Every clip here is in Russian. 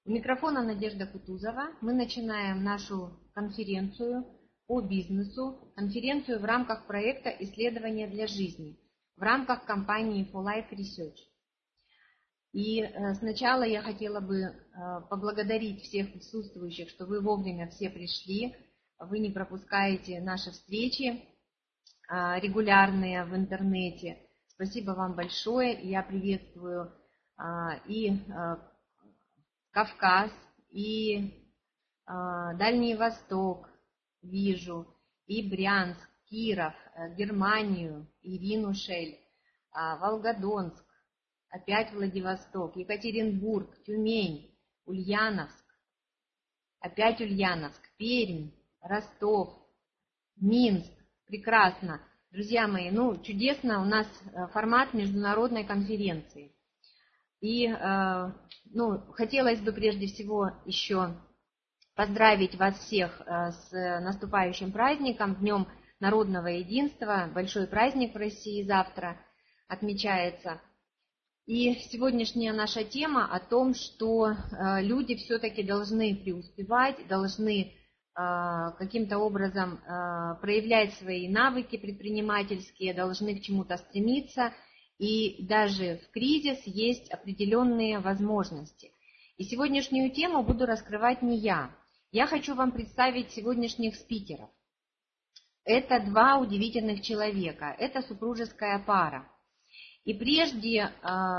У микрофона Надежда Кутузова. Мы начинаем нашу конференцию по бизнесу, конференцию в рамках проекта «Исследования для жизни», в рамках компании For Life Research. И сначала я хотела бы поблагодарить всех присутствующих, что вы вовремя все пришли, вы не пропускаете наши встречи регулярные в интернете. Спасибо вам большое. Я приветствую и Кавказ, и Дальний Восток, вижу, и Брянск, Киров, Германию, Ирину Шель, Волгодонск, опять Владивосток, Екатеринбург, Тюмень, Ульяновск, опять Ульяновск, Пермь, Ростов, Минск. Прекрасно. Друзья мои, чудесно у нас формат международной конференции. И хотелось бы прежде всего еще поздравить вас всех с наступающим праздником, Днем Народного Единства. Большой праздник в России завтра отмечается. И сегодняшняя наша тема о том, что люди все-таки должны преуспевать, должны каким-то образом проявлять свои навыки предпринимательские, должны к чему-то стремиться. И даже в кризис есть определенные возможности. И сегодняшнюю тему буду раскрывать не я. Я хочу вам представить сегодняшних спикеров. Это два удивительных человека, это супружеская пара. И прежде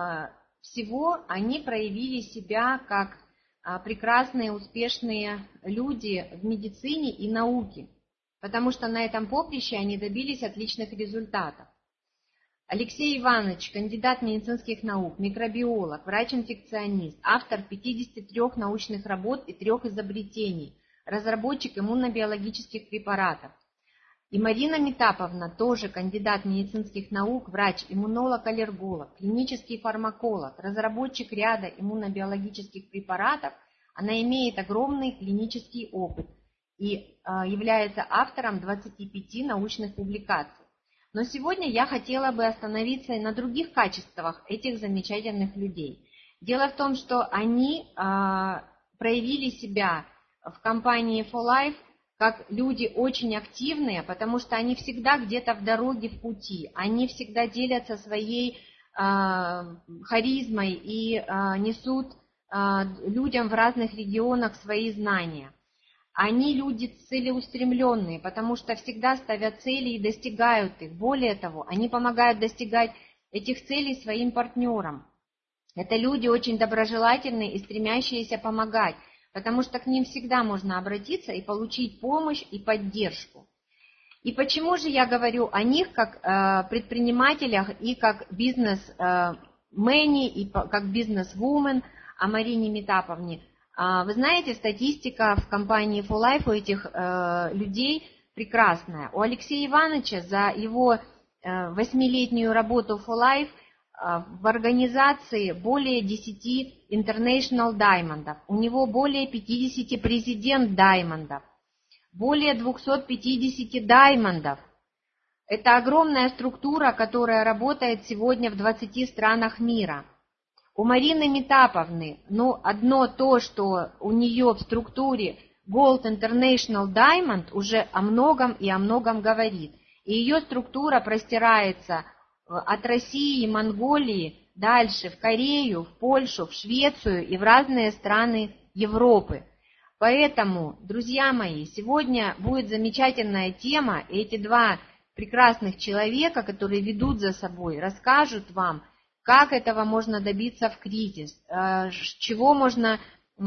всего они проявили себя как прекрасные, успешные люди в медицине и науке, потому что на этом поприще они добились отличных результатов. Алексей Иванович, кандидат медицинских наук, микробиолог, врач-инфекционист, автор 53 научных работ и 3 изобретений, разработчик иммунобиологических препаратов. И Марина Метаповна, тоже кандидат медицинских наук, врач, иммунолог-аллерголог, клинический фармаколог, разработчик ряда иммунобиологических препаратов. Она имеет огромный клинический опыт и является автором 25 научных публикаций. Но сегодня я хотела бы остановиться и на других качествах этих замечательных людей. Дело в том, что они проявили себя в компании For Life как люди очень активные, потому что они всегда где-то в дороге, в пути. Они всегда делятся своей харизмой и несут людям в разных регионах свои знания. Они люди целеустремленные, потому что всегда ставят цели и достигают их. Более того, они помогают достигать этих целей своим партнерам. Это люди очень доброжелательные и стремящиеся помогать, потому что к ним всегда можно обратиться и получить помощь и поддержку. И почему же я говорю о них как предпринимателях и как бизнес-мэне, и как бизнес-вумен, о Марине Метаповне? Вы знаете, статистика в компании For Life у этих людей прекрасная. У Алексея Ивановича за его 8-летнюю работу For Life в организации более 10 International Diamond'ов. У него более 50 президент Diamond'ов, более 250 Diamond'ов. Это огромная структура, которая работает сегодня в 20 странах мира. У Марины Метаповны, одно то, что у нее в структуре Gold International Diamond, уже о многом и о многом говорит. И ее структура простирается от России и Монголии дальше в Корею, в Польшу, в Швецию и в разные страны Европы. Поэтому, друзья мои, сегодня будет замечательная тема, и эти два прекрасных человека, которые ведут за собой, расскажут вам, как этого можно добиться в кризис, что можно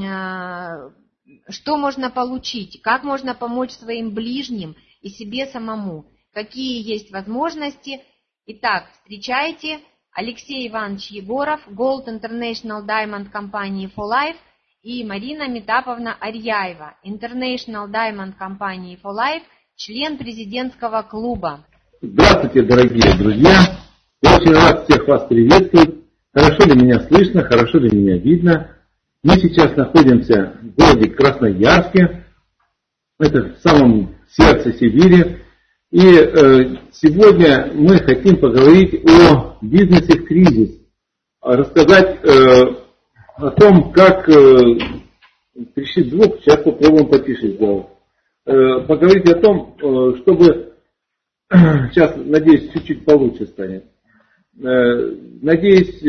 получить, как можно помочь своим ближним и себе самому, какие есть возможности. Итак, встречайте Алексей Иванович Егоров, Gold International Diamond компании For Life, и Марина Метаповна Арьяева, International Diamond компании For Life, член президентского клуба. Здравствуйте, дорогие друзья! Я очень рад всех вас приветствовать. Хорошо ли меня слышно, хорошо ли меня видно? Мы сейчас находимся в городе Красноярске, это в самом сердце Сибири. И сегодня мы хотим поговорить о бизнесе в кризис, рассказать о том, как пришли двух, сейчас попробуем потише сделать. Поговорить о том, чтобы, сейчас, надеюсь, чуть-чуть получше станет. Надеюсь,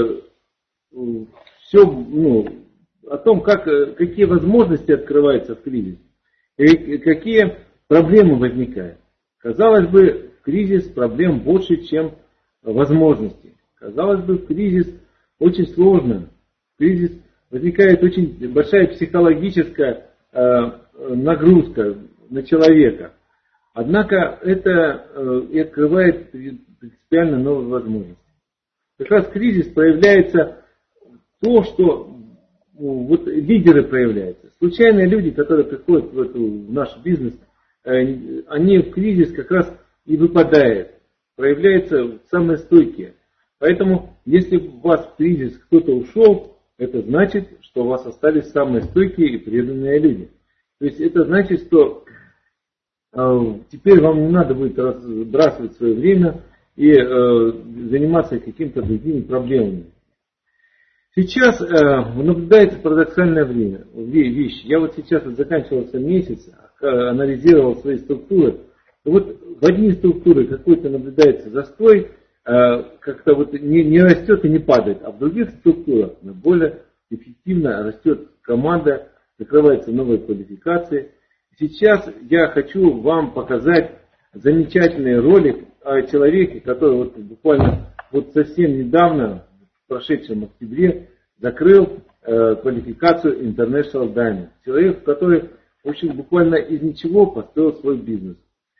все, о том, какие возможности открываются в кризис, и какие проблемы возникают. Казалось бы, в кризис проблем больше, чем возможностей. Казалось бы, в кризис очень сложно. В кризис возникает очень большая психологическая нагрузка на человека. Однако это и открывает принципиально новые возможности. Как раз кризис проявляется то, что вот лидеры проявляются. Случайные люди, которые приходят в наш бизнес, они в кризис как раз и выпадают, проявляются самые стойкие. Поэтому, если у вас в кризис кто-то ушел, это значит, что у вас остались самые стойкие и преданные люди. То есть это значит, что теперь вам не надо будет разбрасывать свое время и заниматься какими-то другими проблемами. Сейчас наблюдается парадоксальное время, вещь. Я вот сейчас заканчивался месяц, анализировал свои структуры. И вот в одни структуры какой-то наблюдается застой, как-то вот не растет и не падает, а в других структурах более эффективно растет команда, закрываются новые квалификации. Сейчас я хочу вам показать замечательный ролик о человеке, который вот буквально вот совсем недавно, в прошедшем октябре, закрыл квалификацию International Diamond. Человек, который, в общем, буквально из ничего построил свой бизнес.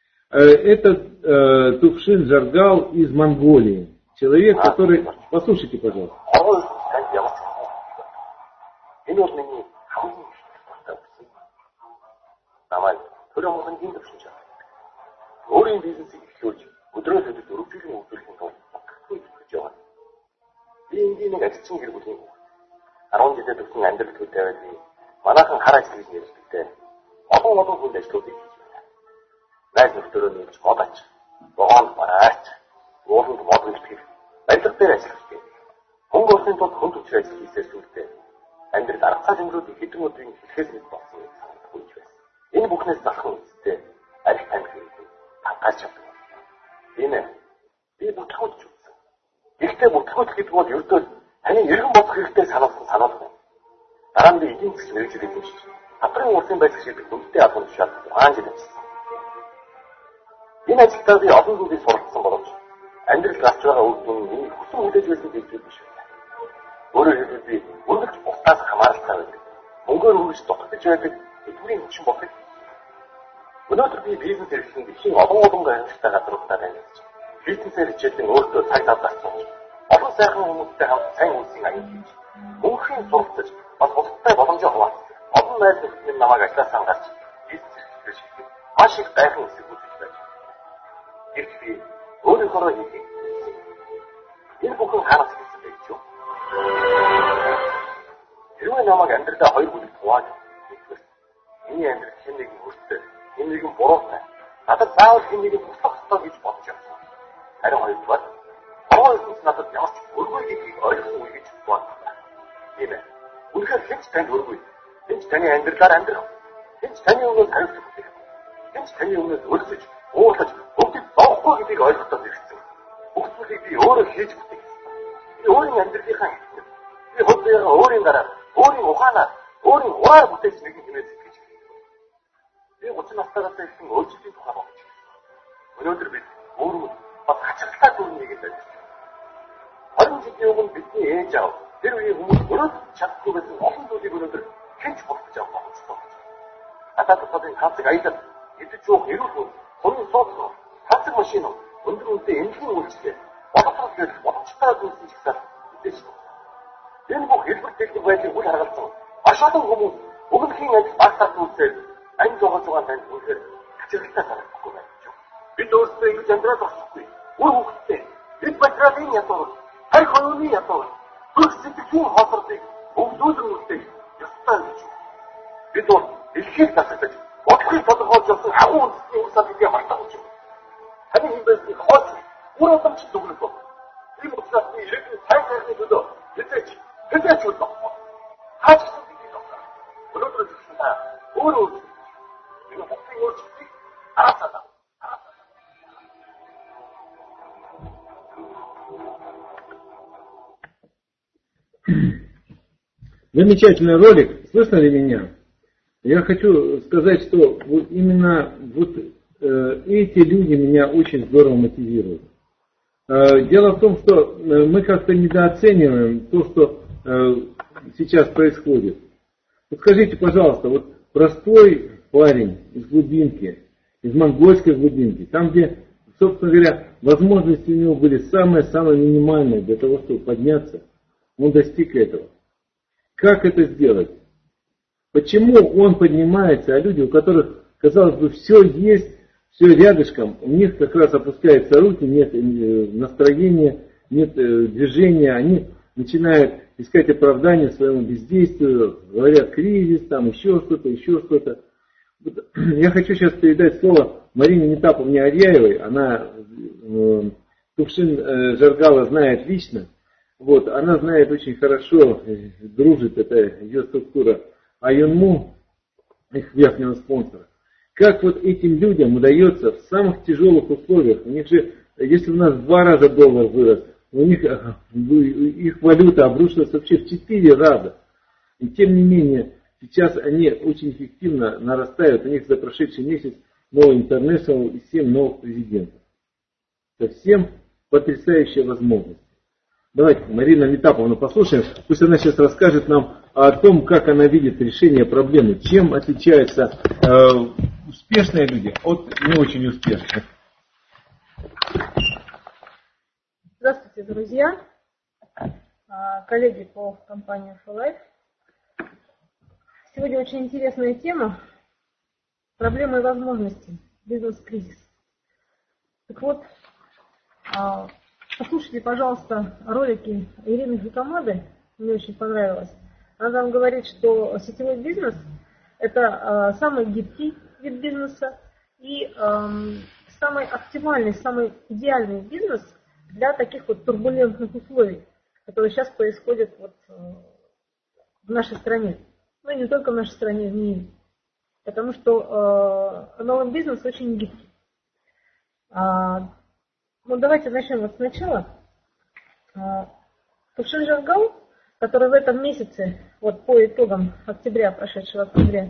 Это Туфшин Жаргал из Монголии. Человек, который... Послушайте, пожалуйста. Эндийн нэг ажилчин гэр бүлийн 10 жилээр төгсөн амьдрал төдөө байдаг. Манайхан хараач гэж нэрсдэгтэй. Олон хүнд ажлуудыг хийж байна. Найз нөхдөөрөө нэрч модаач, богоонд мараач, ууланд мод үлдэх, барилга дээр ажиллах. Хөнгө улсын тулд хүнд хүчээр ажил хийсээр сүлдээ. Амьдрал арга цаа зэмрүүдийг хэдэн өдрийн хэлхээс нэг болсон гэж санагдаж байна. Энэ бүхнээс залах үстэй арх тамхи хийдэг. Хангаж чаддаг. Энэ би бүтгэж үзсэн. Гэхдээ бүтгэж гэдэг бол ердөө таны эргэн бодох хэрэгтэй сануулсан. Дараа нь эдийн засгийн мэргэжил эзэмшиж, хатрын улсын байдлыг шийдэх хүнтэй албан тушаал ухаан жил ажилласан. Энэ ажилдаа би олон зүйлийг суралцсан боловч амьдрал гарч байгаа үр дүн миний хүсэн хүлээж байсан зүйлүүд биш байна. Өөрөөр хэлбэл би үргэлж бусдаас хамааралтай байдаг. Мөнгөөр үргэлж дутагдж байдаг эдгүүрийн хүчин болдог. Өнөөдөр би бизнес эрхлэн дэлхийн олон гайхалтай газруудаар амьдарч, бизнесээр хичээлэн өөртөө цаг тавьсан. Олон сайхан хүмүүстэй хамт сайн үйлсийн аян хийж, мөнхийн суралцаж, бас бусдтай боломжоо хуваалцах. Олон найз нөхдөд намайг ажлаасаа гарч бизнес эрхлэж шийдэх маш их гайхал үсэг үүсэж байна. Гэвч би өөрийнхөө хийх. Энэ бүхэн хаанаас ирсэн бэ гэж юу? Хэрвээ намайг амьдралаа хоёр бүлэг хувааж, миний амьдрал хэн нэгэн хүртэл, хэн нэгэн буруутай, надад заавал хэн нэгэн туслах ёстой гэж бодож явсан. Харин хоёрдугаар Оолс надад ямар ч өргөй гэдгийг ойлгосон үе гэж бодлоо. Тийм ээ. Үнэхээр хэн ч танд өргөй. Хэн ч таны амьдралаар амьдрах. Хэн ч таны өмнөөс хариуцах хэрэгтэй. Хэн ч таны өмнөөс өлсөж, уурлаж, бүгдийг зоохгүй гэдгийг ойлгоход ирсэн. Бүгдийг би өөрөө хийж бүтээх. Би өөрийн амьдралынхаа хэлбэр. Би хөдөлгөөн өөрийн гараар, өөрийн ухаанаар, өөрийн ураар бүтээж нэгэн хэмээн сэтгэж байна. Би 30 настайгаас ирсэн өөрчлөлтийн тухай бодож байна. Өнөөдөр бид өөрөө бас хачиртай дүрнийг л байна. 20 жилийн өмнө бидний ээж аав тэр үеийн хүмүүс өөрөө чаддгүй байсан олон зүйлийг өнөөдөр хинч болчих авах болчихсон. Надад тусадын хавцаг аялал, идэж уух эрүүл хөв, хоног сууц, хавцаг машин, өндөр үнэтэй эмнэлгийн үйлчлэл, боловсрол гэх боломжтой зүйлсийн чагсаал мэдээж байна. Энэ бүх хэлбэр техник байдлыг үл харгалзсан маш олон хүмүүс өмнөхийн ажил багтаад үзээд ань зогож байгаа танд үнэхээр хачиртай санагдахгүй байна. Бид өөрсдөө ингэж амьдраад болохгүй. Үр хөвгттэй. Бид материалын ядуу, харь хоёрын ядуу, бүх сэтгэлийн хоолролыг өвдүүлэн үлдээх ёстой гэж. Бид бол дэлхийг тасагдаж, бодхыг тодорхойлж явсан хагуу үндэсний үр салбарыг мартах гэж. Таны хэмжээний хооч үр адамч дүгнэх бол. Энэ учраас би ирээдүйн сайн сайхны төлөө хэзээч үлдэх. Хаач гэсэн гэдэг юм. 몸을 올 수 있지. 우리가 목표에 올 수 있지. 알았다. Замечательный ролик. Слышно ли меня? Я хочу сказать, что вот именно эти люди меня очень здорово мотивируют. Дело в том, что мы как-то недооцениваем то, что сейчас происходит. Вот скажите, пожалуйста, вот простой парень из глубинки, из монгольской глубинки, там, где, собственно говоря, возможности у него были самые-самые минимальные для того, чтобы подняться, он достиг этого. Как это сделать? Почему он поднимается, а люди, у которых, казалось бы, все есть, все рядышком, у них как раз опускаются руки, нет настроения, нет движения, они начинают искать оправдание своему бездействию, говорят кризис, там еще что-то. Я хочу сейчас передать слово Марине Метаповне Арьяевой, она Кувшин Жаргала знает лично, вот, она знает очень хорошо, дружит, это ее структура Аюнму, их верхнего спонсора. Как вот этим людям удается в самых тяжелых условиях, у них же, если у нас в 2 раза доллар вырос, у них их валюта обрушилась вообще в 4 раза. И тем не менее, сейчас они очень эффективно нарастают, у них за прошедший месяц новый интернешнл и 7 новых президентов. Совсем потрясающая возможность. Давайте Марина Метаповна послушаем, пусть она сейчас расскажет нам о том, как она видит решение проблемы, чем отличаются успешные люди от не очень успешных. Здравствуйте, друзья, коллеги по компании ForLife. Сегодня очень интересная тема – проблемы и возможности, бизнес-кризис. Так вот, послушайте, пожалуйста, ролики Ирины Жукомады, мне очень понравилось. Она нам говорит, что сетевой бизнес – это самый гибкий вид бизнеса и самый оптимальный, самый идеальный бизнес для таких вот турбулентных условий, которые сейчас происходят вот в нашей стране. Ну и не только в нашей стране, в мире. Потому что новый бизнес очень гибкий. Ну давайте начнем вот сначала. Кувшин Жаргал, который в этом месяце, вот по итогам октября, прошедшего октября,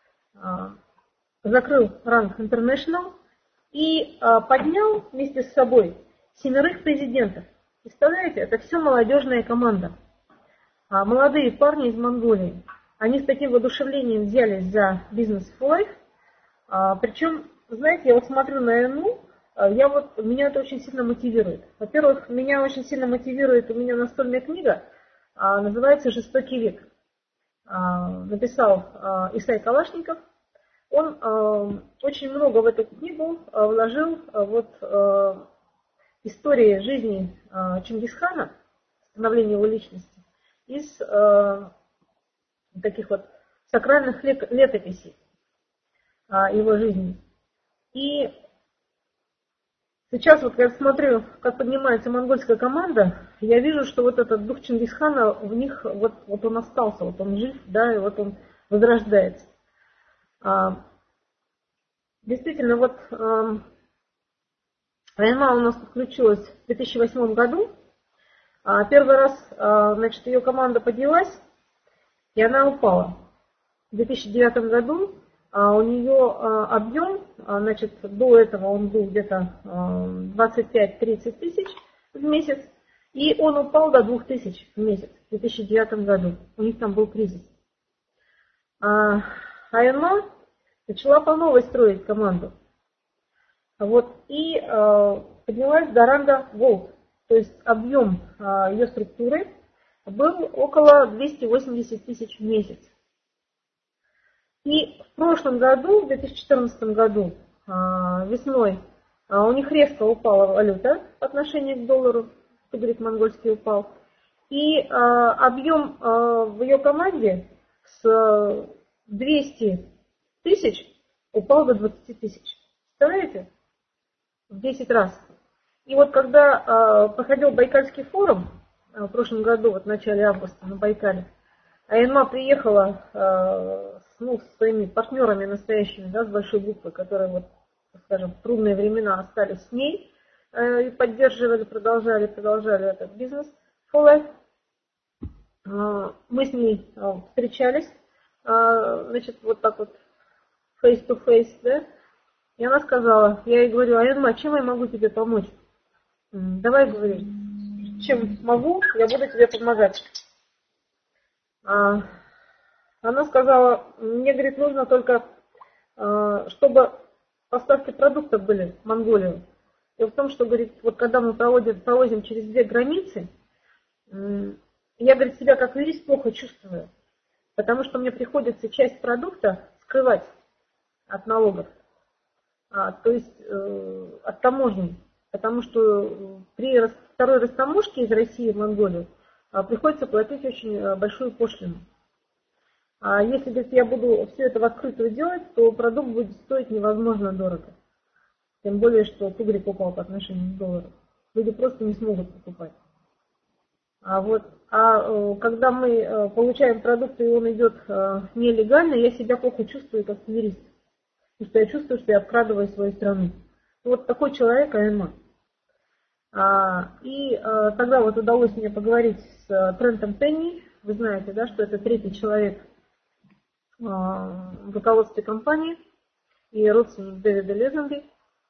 закрыл ранг International и поднял вместе с собой 7 президентов. Представляете, это все молодежная команда. Молодые парни из Монголии. Они с таким воодушевлением взялись за бизнес ForLife. Причем, знаете, я вот смотрю на НУ, меня это очень сильно мотивирует. Во-первых, меня очень сильно мотивирует, у меня настольная книга, называется «Жестокий век». Написал Исай Калашников. Он очень много в эту книгу вложил истории жизни Чингисхана, становления его личности, из таких вот сакральных летописей его жизни. И сейчас вот я смотрю, как поднимается монгольская команда, я вижу, что вот этот дух Чингисхана в них, вот он остался, вот он жив, да, и вот он возрождается. Действительно, вот Аянма у нас подключилась в 2008 году. Первый раз, значит, ее команда поднялась, и она упала. В 2009 году у нее объем, значит, до этого он был где-то 25-30 тысяч в месяц, и он упал до 2000 в месяц в 2009 году. У них там был кризис. Аянма начала по новой строить команду. Вот, и поднялась до ранга Gold. То есть объем ее структуры был около 280 тысяч в месяц. И в прошлом году, в 2014 году, весной, у них резко упала валюта по отношению к доллару, тигрит монгольский упал. И объем в ее команде с 200 тысяч упал до 20 тысяч. Представляете? В 10 раз. И вот когда проходил Байкальский форум в прошлом году, вот в начале августа на Байкале, Аянма приехала с ну, со своими партнерами настоящими, да, с большой буквы, которые, вот, скажем, в трудные времена остались с ней и поддерживали, продолжали этот бизнес For Life. Мы с ней встречались, значит, вот так вот face to face, да, и она сказала, я ей говорю, Айнма, чем я могу тебе помочь? Давай, говори, чем могу, я буду тебе помогать. Она сказала, мне, говорит, нужно только, чтобы поставки продуктов были в Монголию. Дело в том, что, говорит, вот когда мы провозим через 2 границы, я, говорит, себя как юрист плохо чувствую, потому что мне приходится часть продукта скрывать от налогов, то есть от таможни, потому что при второй растаможке из России в Монголию приходится платить очень большую пошлину. А если, говорит, я буду все это в открытую делать, то продукт будет стоить невозможно дорого. Тем более, что тугрик упал по отношению к доллару. Люди просто не смогут покупать. Когда мы получаем продукт, и он идет нелегально, я себя плохо чувствую как юрист. Потому что я чувствую, что я обкрадываю свою страну. Вот такой человек Айнма. Тогда вот удалось мне поговорить с Трентом Пенни. Вы знаете, да, что это 3-й человек в руководстве компании и родственник Дэвида Лезенби.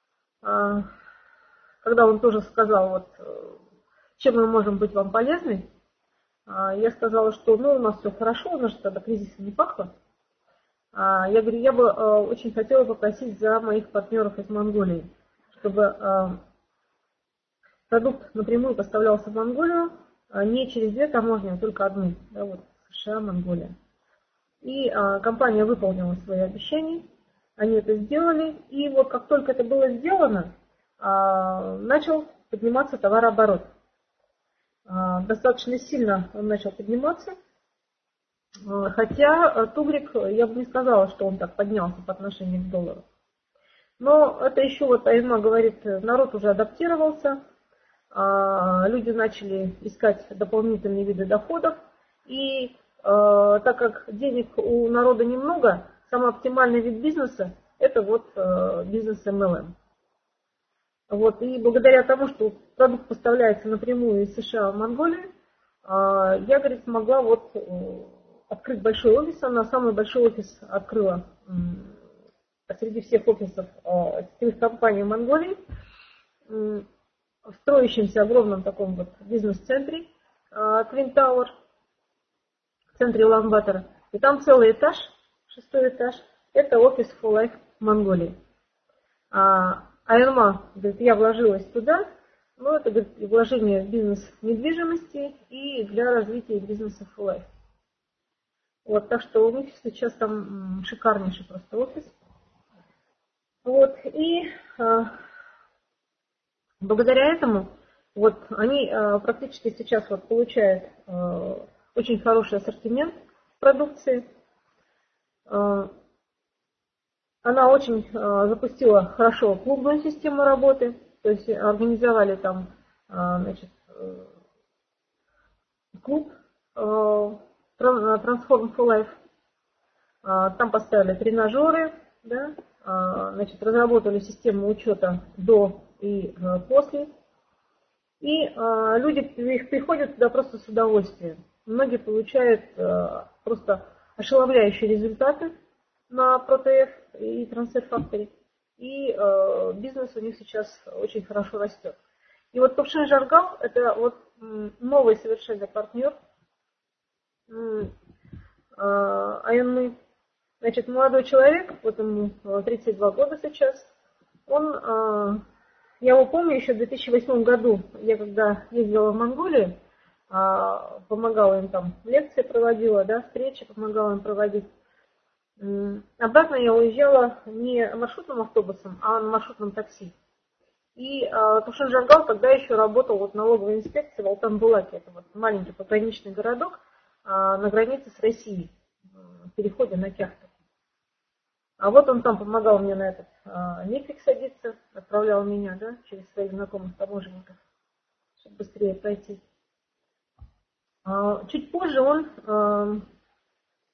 Когда он тоже сказал, вот, чем мы можем быть вам полезны, я сказала, что у нас все хорошо, у нас тогда кризиса не пахло. Я говорю, я бы очень хотела попросить за моих партнеров из Монголии, чтобы продукт напрямую поставлялся в Монголию, не через 2 таможни, а только одну, да, вот, США, Монголия. И компания выполнила свои обещания, они это сделали, и вот как только это было сделано, начал подниматься товарооборот. Достаточно сильно он начал подниматься, хотя тугрик, я бы не сказала, что он так поднялся по отношению к доллару. Но это еще, вот Айнма говорит, народ уже адаптировался, люди начали искать дополнительные виды доходов, и так как денег у народа немного, самый оптимальный вид бизнеса – это вот бизнес MLM. Вот, и благодаря тому, что продукт поставляется напрямую из США в Монголию, я, говорит, смогла вот открыть большой офис. Она самый большой офис открыла среди всех офисов сетевых компаний в Монголии, в строящемся огромном таком вот бизнес-центре Twin Tower, в центре Улан-Батора. И там целый этаж, 6-й этаж, это офис For Life в Монголии. Айнма, говорит, я вложилась туда, но это, говорит, вложение в бизнес недвижимости и для развития бизнеса For Life. Вот, так что у них сейчас там шикарнейший просто офис. Вот, и благодаря этому вот они практически сейчас вот получают очень хороший ассортимент продукции. Она очень запустила хорошо клубную систему работы, то есть организовали там, значит, клуб Transform for Life. Там поставили тренажеры, да, значит, разработали систему учета до и после. И люди их приходят туда просто с удовольствием. Многие получают просто ошеломляющие результаты на ProTF и Transfer Factory. И бизнес у них сейчас очень хорошо растет. И вот Тувшин Жаргал – это вот новый совершенно партнер Айнмы. Значит, молодой человек, вот ему 32 года сейчас, он, я его помню еще в 2008 году, я когда ездила в Монголию, помогала им там, лекции проводила, да, встречи помогала им проводить. Обратно я уезжала не маршрутным автобусом, а на маршрутном такси. И Тувшин Жаргал тогда еще работал вот в налоговой инспекции в Алтан-Булаке, это вот маленький пограничный городок на границе с Россией, в переходе на Кяхту. А вот он там помогал мне на этот нефиг садиться, отправлял меня, да, через своих знакомых таможенников, чтобы быстрее пройти. Чуть позже он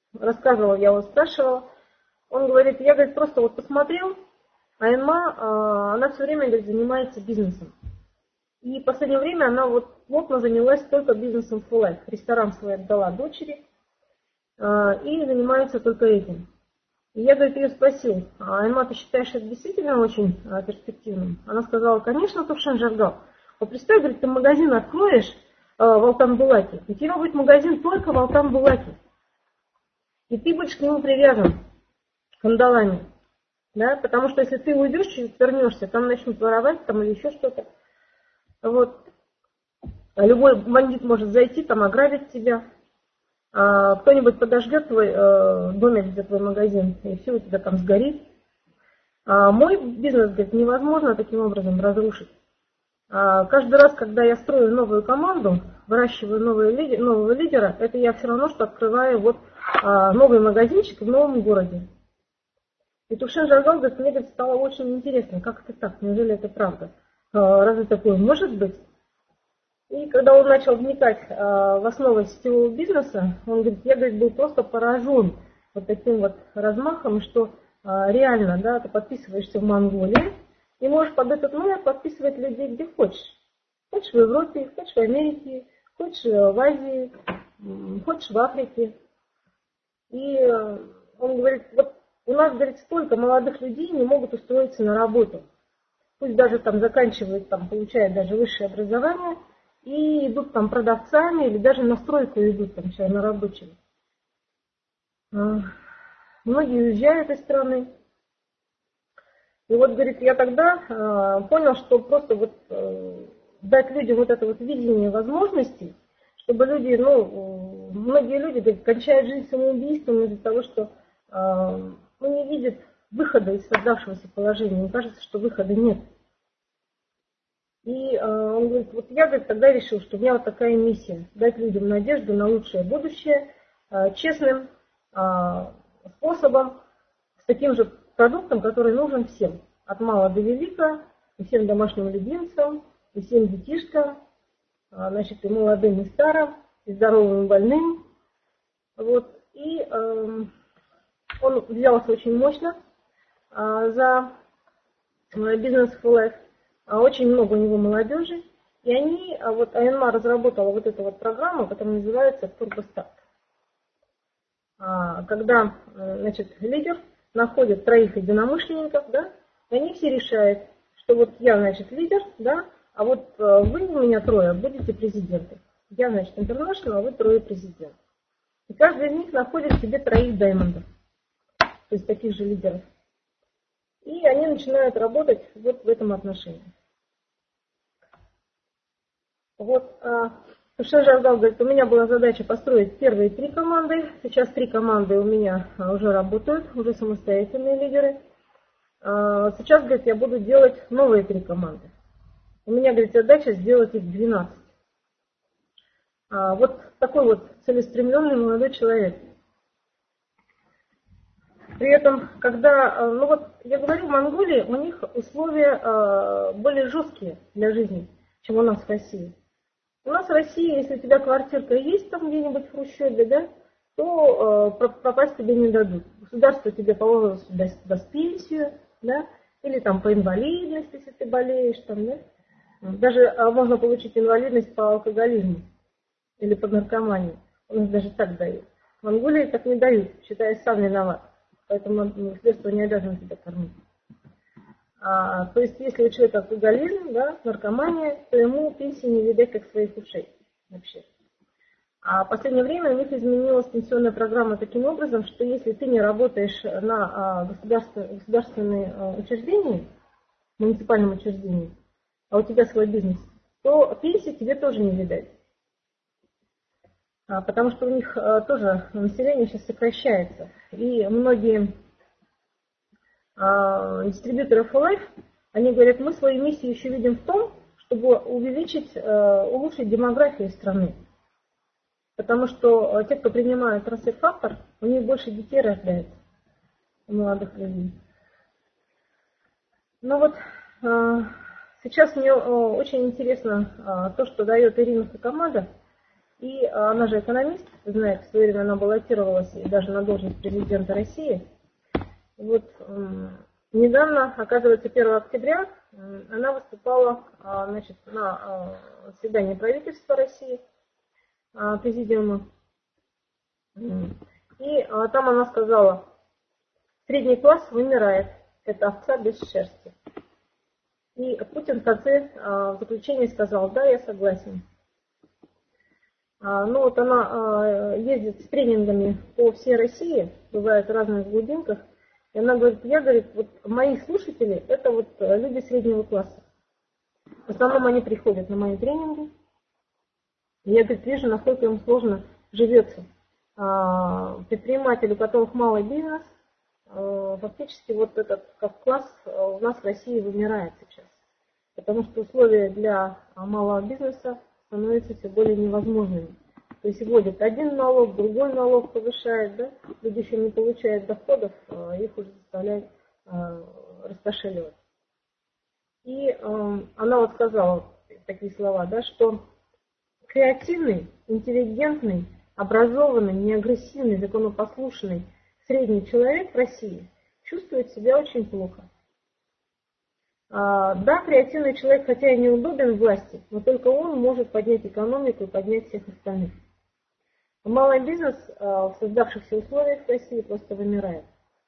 рассказывал, я его спрашивала. Он говорит, я, говорит, просто вот посмотрел, а Энма, она все время, говорит, занимается бизнесом. И в последнее время она вот плотно занялась только бизнесом Full Life. Ресторан свой отдала дочери и занимается только этим. И я, говорит, ее спросил, а Энма, ты считаешь это действительно очень перспективным? Она сказала, конечно, Тувшин Жаргал. Вот представь, говорит, ты магазин откроешь в Алтан-Булаке, у тебя будет магазин только в Алтан-Булаке. И ты будешь к нему привязан кандалами. Да? Потому что если ты уйдешь, чуть вернешься, там начнут воровать там, или еще что-то. Вот. Любой бандит может зайти, там ограбить тебя. Кто-нибудь подожгет твой домик, где твой магазин, и все у тебя там сгорит. Мой бизнес, говорит, невозможно таким образом разрушить. Каждый раз, когда я строю новую команду, выращиваю нового лидера, это я все равно, что открываю вот новый магазинчик в новом городе. И Тувшин Жаргал, говорит, мне, говорит, стало очень интересно, как это так, неужели это правда? Разве такое может быть? И когда он начал вникать в основы сетевого бизнеса, он говорит, я, говорит, был просто поражен вот таким вот размахом, что реально, да, ты подписываешься в Монголии и можешь под этот номер подписывать людей где хочешь. Хочешь в Европе, хочешь в Америке, хочешь в Азии, хочешь в Африке. И он говорит, вот у нас, говорит, столько молодых людей не могут устроиться на работу. Пусть даже там заканчивают, там, получают даже высшее образование, и идут там продавцами, или даже на стройку идут там сейчас на рабочего. Многие уезжают из страны. И вот, говорит, я тогда понял, что просто вот дать людям вот это вот видение возможностей, чтобы люди, многие люди, говорит, кончают жизнь самоубийством из-за того, что не видят выхода из создавшегося положения. Им кажется, что выхода нет. И он говорит, вот я, говорит, тогда решил, что у меня вот такая миссия. Дать людям надежду на лучшее будущее честным способом, с таким же продуктом, который нужен всем. От мала до велика, и всем домашним любимцам, и всем детишкам, значит, и молодым, и старым, и здоровым, и больным. Вот. И он взялся очень мощно за бизнес Full Life. Очень много у него молодежи. И они, вот Энма разработала вот эту вот программу, которая называется Турбостарт. Когда, значит, лидер находит 3 единомышленников, да, и они все решают, что вот я, значит, лидер, да, а вот вы у меня 3 будете президенты. Я, значит, интернешнл, а вы 3 президентов. И каждый из них находит себе 3 даймондов, то есть таких же лидеров. И они начинают работать вот в этом отношении. Вот Тувшин Жаргал говорит, у меня была задача построить первые 3 команды. Сейчас 3 команды у меня уже работают, уже самостоятельные лидеры. Сейчас, говорит, я буду делать новые 3 команды. У меня, говорит, задача сделать их 12. Вот такой вот целеустремленный молодой человек. При этом, когда, вот я говорю, в Монголии у них условия более жесткие для жизни, чем у нас в России. У нас в России, если у тебя квартирка есть там где-нибудь в хрущеве, да, то пропасть тебе не дадут. Государство тебе положит даст пенсию, да, или там по инвалидности, если ты болеешь, там, да. Даже можно получить инвалидность по алкоголизму или по наркомании. У нас даже так дают. В Монголии так не дают, считая сам виноват. Поэтому государство не обязано тебя кормить. То есть, если у человека алкоголизм, да, наркомания, то ему пенсии не видать как своих ушей вообще. А в последнее время у них изменилась пенсионная программа таким образом, что если ты не работаешь на государственные учреждения, муниципальном учреждении, а у тебя свой бизнес, то пенсии тебе тоже не видать. Потому что у них тоже население сейчас сокращается. И многие дистрибьюторы Full Life, они говорят, мы свою миссию еще видим в том, чтобы улучшить демографию страны. Потому что те, кто принимает трансфер-фактор, у них больше детей рождается, у молодых людей. Ну вот, сейчас мне очень интересно то, что дает Ирина команда. И она же экономист, вы знаете, в свое время она баллотировалась и даже на должность президента России. Вот недавно, оказывается, 1 октября она выступала, значит, на заседании правительства России, президиума. И там она сказала: средний класс вымирает, это овца без шерсти. И Путин в конце в заключении сказал: да, я согласен. Ну вот она ездит с тренингами по всей России, бывает в разных глубинках. И она говорит: я, говорит, вот мои слушатели это вот люди среднего класса. В основном они приходят на мои тренинги. И я, говорит, вижу, насколько им сложно живется. Предприниматели, у которых малый бизнес, фактически вот этот как класс у нас в России вымирает сейчас. Потому что условия для малого бизнеса становятся все более невозможными. То есть вводят один налог, другой налог повышает, да? Люди еще не получают доходов, их уже заставляют раскошеливать. И она вот сказала такие слова, да, что креативный, интеллигентный, образованный, неагрессивный, законопослушный средний человек в России чувствует себя очень плохо. Да, креативный человек, хотя и неудобен власти, но только он может поднять экономику и поднять всех остальных. Малый бизнес в создавшихся условиях в России просто вымирает.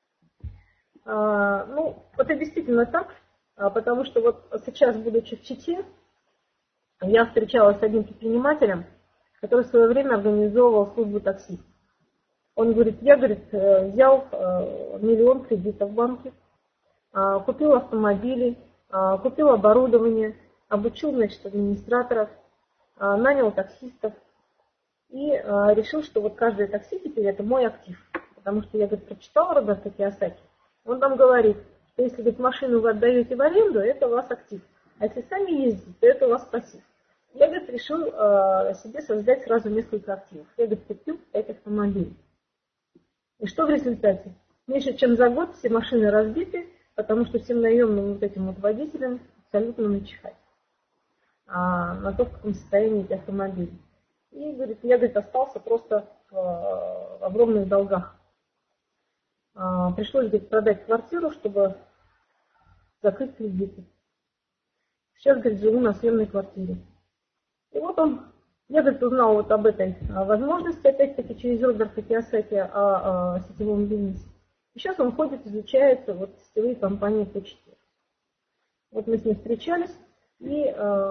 Ну, это действительно так, потому что вот сейчас, будучи в Чите, я встречалась с одним предпринимателем, который в свое время организовывал службу такси. Он говорит: я, говорит, взял 1 миллион кредитов в банке, купил автомобили, купил оборудование, обучил, значит, администраторов, нанял таксистов и решил, что вот каждое такси теперь это мой актив. Потому что я, говорит, прочитал Роберто Кийосаки. Он там говорит, что если, говорит, машину вы отдаете в аренду, это у вас актив. А если сами ездите, то это у вас пассив. Я, говорит, решил себе создать сразу несколько активов. Я, говорит, купил 5 автомобилей. И что в результате? Меньше чем за год все машины разбиты, потому что всем наемным вот этим вот водителям абсолютно начихать на то, в каком состоянии эти автомобили. И, говорит, я, говорит, остался просто в огромных долгах. Пришлось, говорит, продать квартиру, чтобы закрыть кредиты. Сейчас, говорит, живу на съемной квартире. И вот я, говорит, узнал вот об этой возможности, опять-таки, через Роберта Кийосаки о сетевом бизнесе. И сейчас он ходит, изучает вот сетевые компании по Чите. Вот мы с ним встречались, и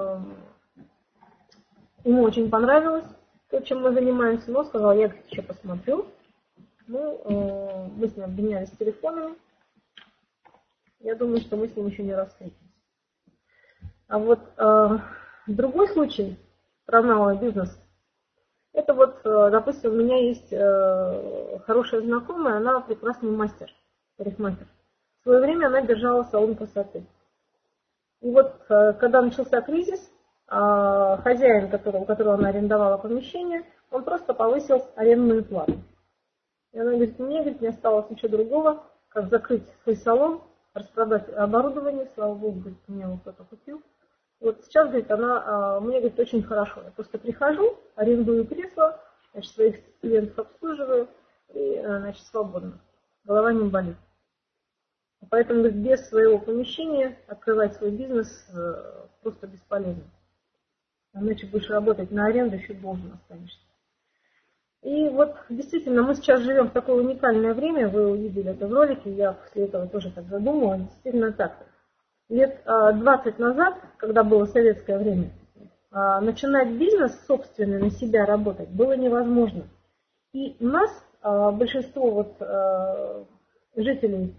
ему очень понравилось то, чем мы занимаемся, но сказал: я, говорит, еще посмотрю. Ну, мы с ним обменялись телефонами. Я думаю, что мы с ним еще не раз встретимся. А вот другой случай про малый бизнес. Это вот, допустим, у меня есть хорошая знакомая, она прекрасный мастер, парикмахер. В свое время она держала салон красоты. И вот, когда начался кризис, хозяин, у которого она арендовала помещение, он просто повысил арендную плату. И она говорит: мне, говорит, не осталось ничего другого, как закрыть свой салон, распродать оборудование. Слава богу, говорит, мне его кто-то купил. Вот сейчас, говорит, она мне, говорит, очень хорошо. Я просто прихожу, арендую кресло, значит, своих клиентов обслуживаю и, значит, свободно. Голова не болит. Поэтому, говорит, без своего помещения открывать свой бизнес просто бесполезно. Иначе будешь работать на аренду, еще должен останешься. И вот действительно мы сейчас живем в такое уникальное время, вы увидели это в ролике, я после этого тоже так задумалась, действительно так. Лет 20 назад, когда было советское время, начинать бизнес собственный, на себя работать было невозможно. И у нас большинство вот жителей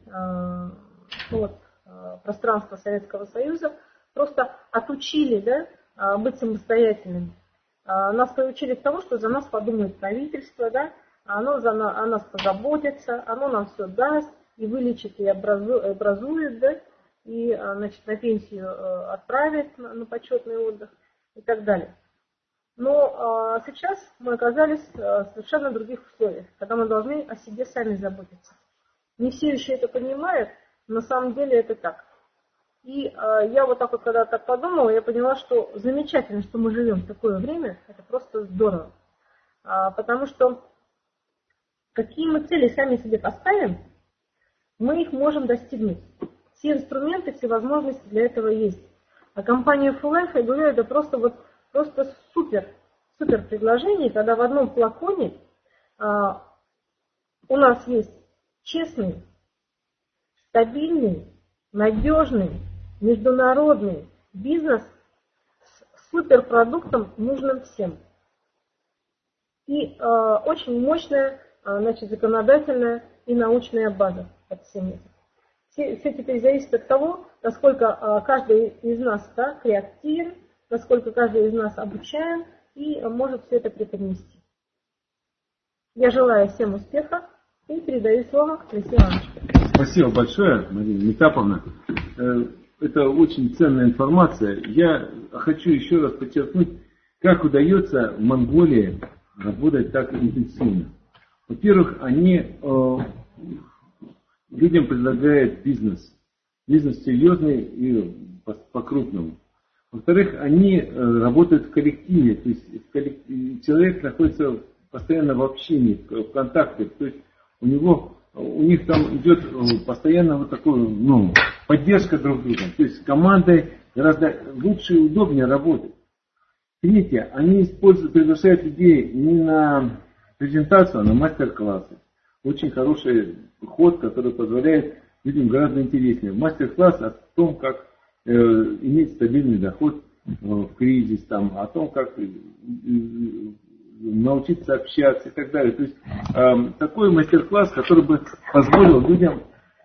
пространства Советского Союза просто отучили, да, быть самостоятельными. Нас приучили к тому, что за нас подумает правительство, да, оно о нас позаботится, оно нам все даст, и вылечит, и образует, да, и, значит, на пенсию отправит на почетный отдых и так далее. Но сейчас мы оказались в совершенно других условиях, когда мы должны о себе сами заботиться. Не все еще это понимают, но на самом деле это так. И я вот так вот, когда так подумала, я поняла, что замечательно, что мы живем в такое время, это просто здорово. Потому что какие мы цели сами себе поставим, мы их можем достигнуть. Все инструменты, все возможности для этого есть. А компания Full Life, я говорю, это просто супер предложение, когда в одном флаконе у нас есть честный, стабильный, надежный, международный бизнес с суперпродуктом, нужным всем. И очень мощная, законодательная и научная база под всем этим. Все теперь зависит от того, насколько каждый из нас креативен, насколько каждый из нас обучаем и может все это преподнести. Я желаю всем успеха и передаю слово Алексею Ивановичу. Спасибо большое, Марина Метаповна. Это очень ценная информация. Я хочу еще раз подчеркнуть, как удается в Монголии работать так интенсивно. Во-первых, они людям предлагают бизнес. Бизнес серьезный и по-крупному. Во-вторых, они работают в коллективе. То есть человек находится постоянно в общении, в контакте. То есть у них там идет постоянно вот такое, поддержка друг друга. То есть с командой гораздо лучше и удобнее работать. Видите, они приглашают людей не на презентацию, а на мастер-классы. Очень хороший ход, который позволяет людям гораздо интереснее. Мастер-класс о том, как иметь стабильный доход в кризис, о том, как научиться общаться и так далее. То есть такой мастер-класс, который бы позволил людям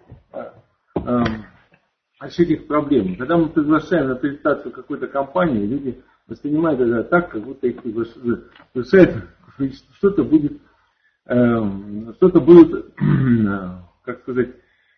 решить их проблемы. Когда мы приглашаем на презентацию какой-то компании, люди воспринимают это так, как будто их приглашают, что-то будет, как сказать,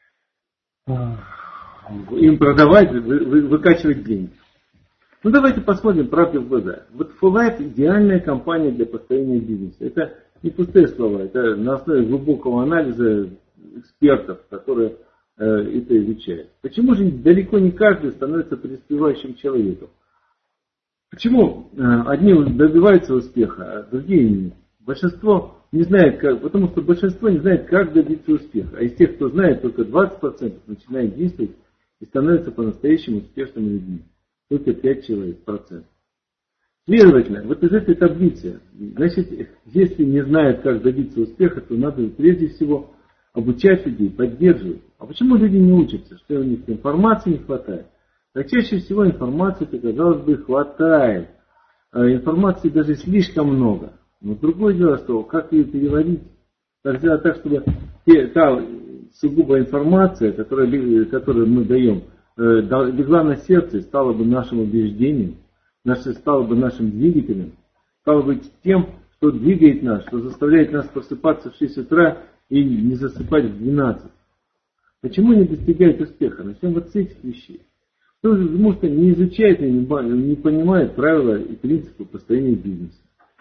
им продавать, выкачивать деньги. Давайте посмотрим правде в глаза. Вот Full Life идеальная компания для построения бизнеса. Это не пустые слова, это на основе глубокого анализа экспертов, которые это изучают. Почему же далеко не каждый становится преуспевающим человеком? Почему одни добиваются успеха, а другие нет? Большинство не знает как, потому что большинство не знает, как добиться успеха. А из тех, кто знает, только 20% начинает действовать и становятся по-настоящему успешными людьми. Только 5%. Следовательно, вот из этой таблицы, значит, если не знают, как добиться успеха, то надо прежде всего обучать людей, поддерживать. А почему люди не учатся? Что у них информации не хватает? А чаще всего информации-то, казалось бы, хватает. Информации даже слишком много. Но другое дело, что как ее переводить, как сделать так, чтобы та сугубая информация, которую мы даем, легла на сердце и стала бы нашим убеждением, стала бы нашим двигателем, стала бы тем, что двигает нас, что заставляет нас просыпаться в 6 утра и не засыпать в 12. Почему не достигают успеха? Начнем вот с этих вещей. Потому что не изучает и не понимает правила и принципы построения бизнеса.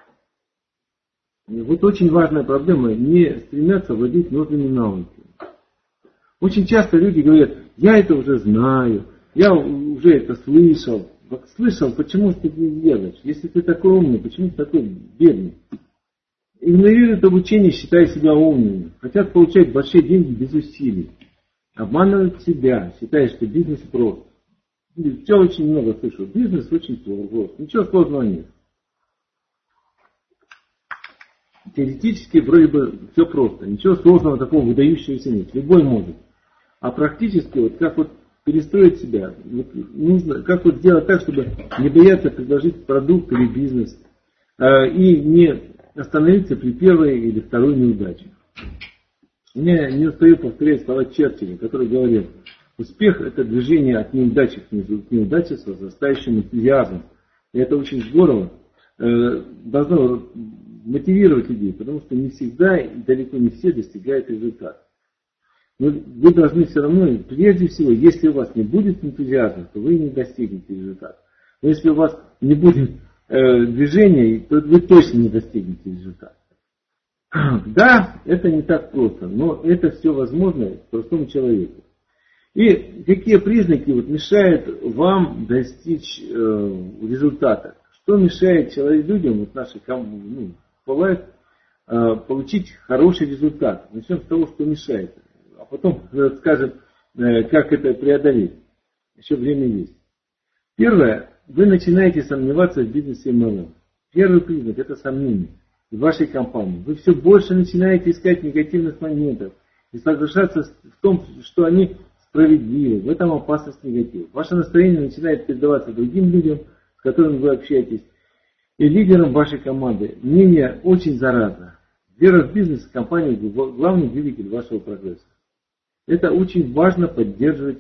Вот очень важная проблема, не стремятся владеть нужными навыками. Очень часто люди говорят, я это уже знаю, я уже это слышал. Слышал, почему ты не делаешь? Если ты такой умный, почему ты такой бедный? Игнорируют обучение, считая себя умными. Хотят получать большие деньги без усилий. Обманывают себя, считая, что бизнес прост. Я очень много слышу. Бизнес очень прост. Ничего сложного нет. Теоретически вроде бы все просто. Ничего сложного такого выдающегося нет. Любой может. А практически вот как вот перестроить себя, нужно, как вот сделать так, чтобы не бояться предложить продукт или бизнес и не остановиться при первой или второй неудаче. Я не устаю повторять слова Черчилля, который говорил, успех это движение от неудачи к неудаче с возрастающим энтузиазмом. И это очень здорово, должно мотивировать людей, потому что не всегда и далеко не все достигают результата. Но вы должны все равно, прежде всего, если у вас не будет энтузиазма, то вы не достигнете результата. Но если у вас не будет движения, то вы точно не достигнете результата. Да, это не так просто, но это все возможно простому человеку. И какие признаки мешают вам достичь результата? Что мешает людям, нашей команде, получить хороший результат. Начнем с того, что мешает. А потом скажем, как это преодолеть. Еще время есть. Первое. Вы начинаете сомневаться в бизнесе MLM. Первый признак – это сомнение в вашей компании. Вы все больше начинаете искать негативных моментов и соглашаться в том, что они справедливы. В этом опасность негатива. Ваше настроение начинает передаваться другим людям, с которыми вы общаетесь, и лидерам вашей команды. Мнение очень заразно. Вера в бизнес и компанию – главный двигатель вашего прогресса. Это очень важно поддерживать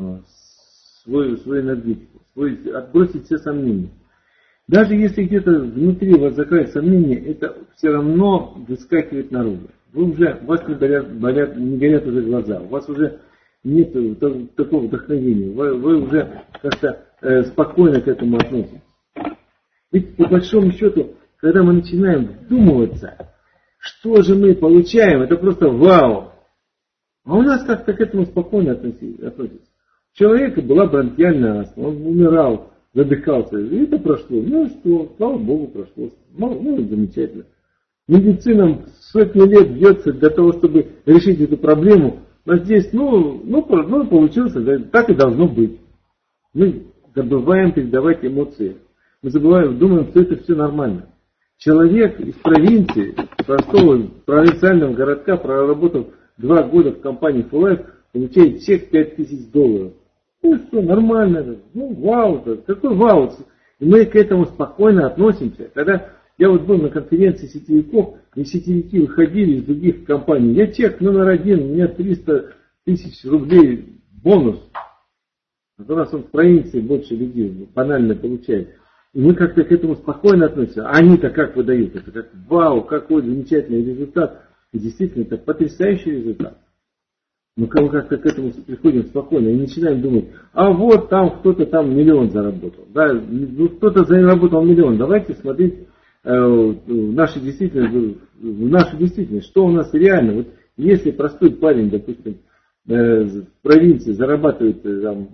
свою энергетику, отбросить все сомнения. Даже если где-то внутри вас закрыть сомнения, это все равно выскакивает наружу. У вас не горят уже глаза, у вас уже нет такого вдохновения, вы уже как-то спокойно к этому относитесь. Ведь по большому счету, когда мы начинаем вдумываться, что же мы получаем, это просто вау. А у нас как-то к этому спокойно относится. У человека была бронхиальная астма, он умирал, задыхался, и это прошло. Ну что, слава Богу, прошло. Ну, замечательно. Медицина сотни лет бьется для того, чтобы решить эту проблему, но здесь, получилось, так и должно быть. Мы забываем передавать эмоции. Мы думаем, что это все нормально. Человек из провинции, простого провинциального городка, проработав 2 года в компании Full Life, получает чек $5000. Ну что, нормально. Ну вау, какой вау. И мы к этому спокойно относимся. Когда я был на конференции сетевиков, и сетевики выходили из других компаний. Я чек номер 1, у меня 300 000 рублей бонус. Вот у нас в провинции больше людей банально получает. И мы как-то к этому спокойно относимся. А они-то как выдают? Это как вау, какой замечательный результат. И действительно, это потрясающий результат. Мы как-то к этому приходим спокойно и начинаем думать, а вот там кто-то там 1 000 000 заработал. Да, кто-то заработал 1 000 000. Давайте смотреть в нашу действительность, что у нас реально. Вот если простой парень, допустим, в провинции зарабатывает там,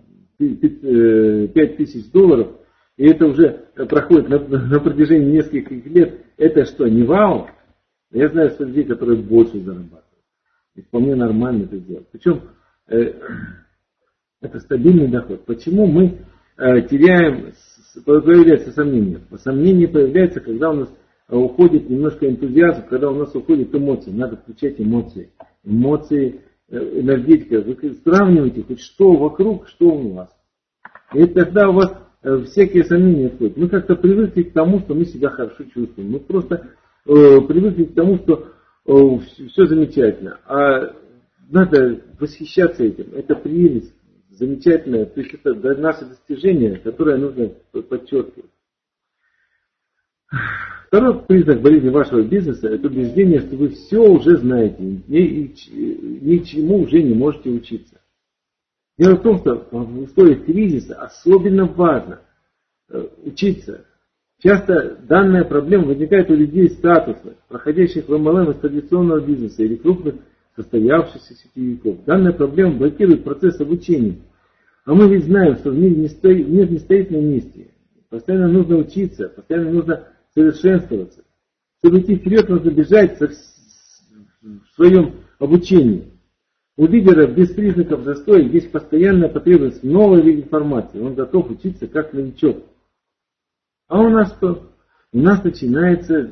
$5000, и это уже проходит на протяжении нескольких лет, это что, не вау? Я знаю людей, которые больше зарабатывают. И вполне нормально это делать. Причем это стабильный доход. Почему мы появляется сомнение? Сомнение появляется, когда у нас уходит немножко энтузиазм, когда у нас уходит эмоции. Надо включать эмоции. Эмоции, энергетика. Вы сравниваете хоть что вокруг, что у вас. И тогда у вас всякие сомнения отходят. Мы как-то привыкли к тому, что мы себя хорошо чувствуем. Мы просто привыкли к тому, что все замечательно. А надо восхищаться этим. Это прелесть замечательная. То есть это наше достижение, которое нужно подчеркивать. Второй признак болезни вашего бизнеса – это убеждение, что вы все уже знаете. Ничему уже не можете учиться. Дело в том, что в условиях кризиса особенно важно учиться. Часто данная проблема возникает у людей статусных, проходящих в MLM из традиционного бизнеса или крупных состоявшихся сетевиков. Данная проблема блокирует процесс обучения. А мы ведь знаем, что в мире мир не стоит на месте. Постоянно нужно учиться, постоянно нужно совершенствоваться. Чтобы идти вперед, нужно бежать в своем обучении. У лидера без признаков застоя есть постоянная потребность в новой информации. Он готов учиться как новичок. А у нас что? У нас начинается,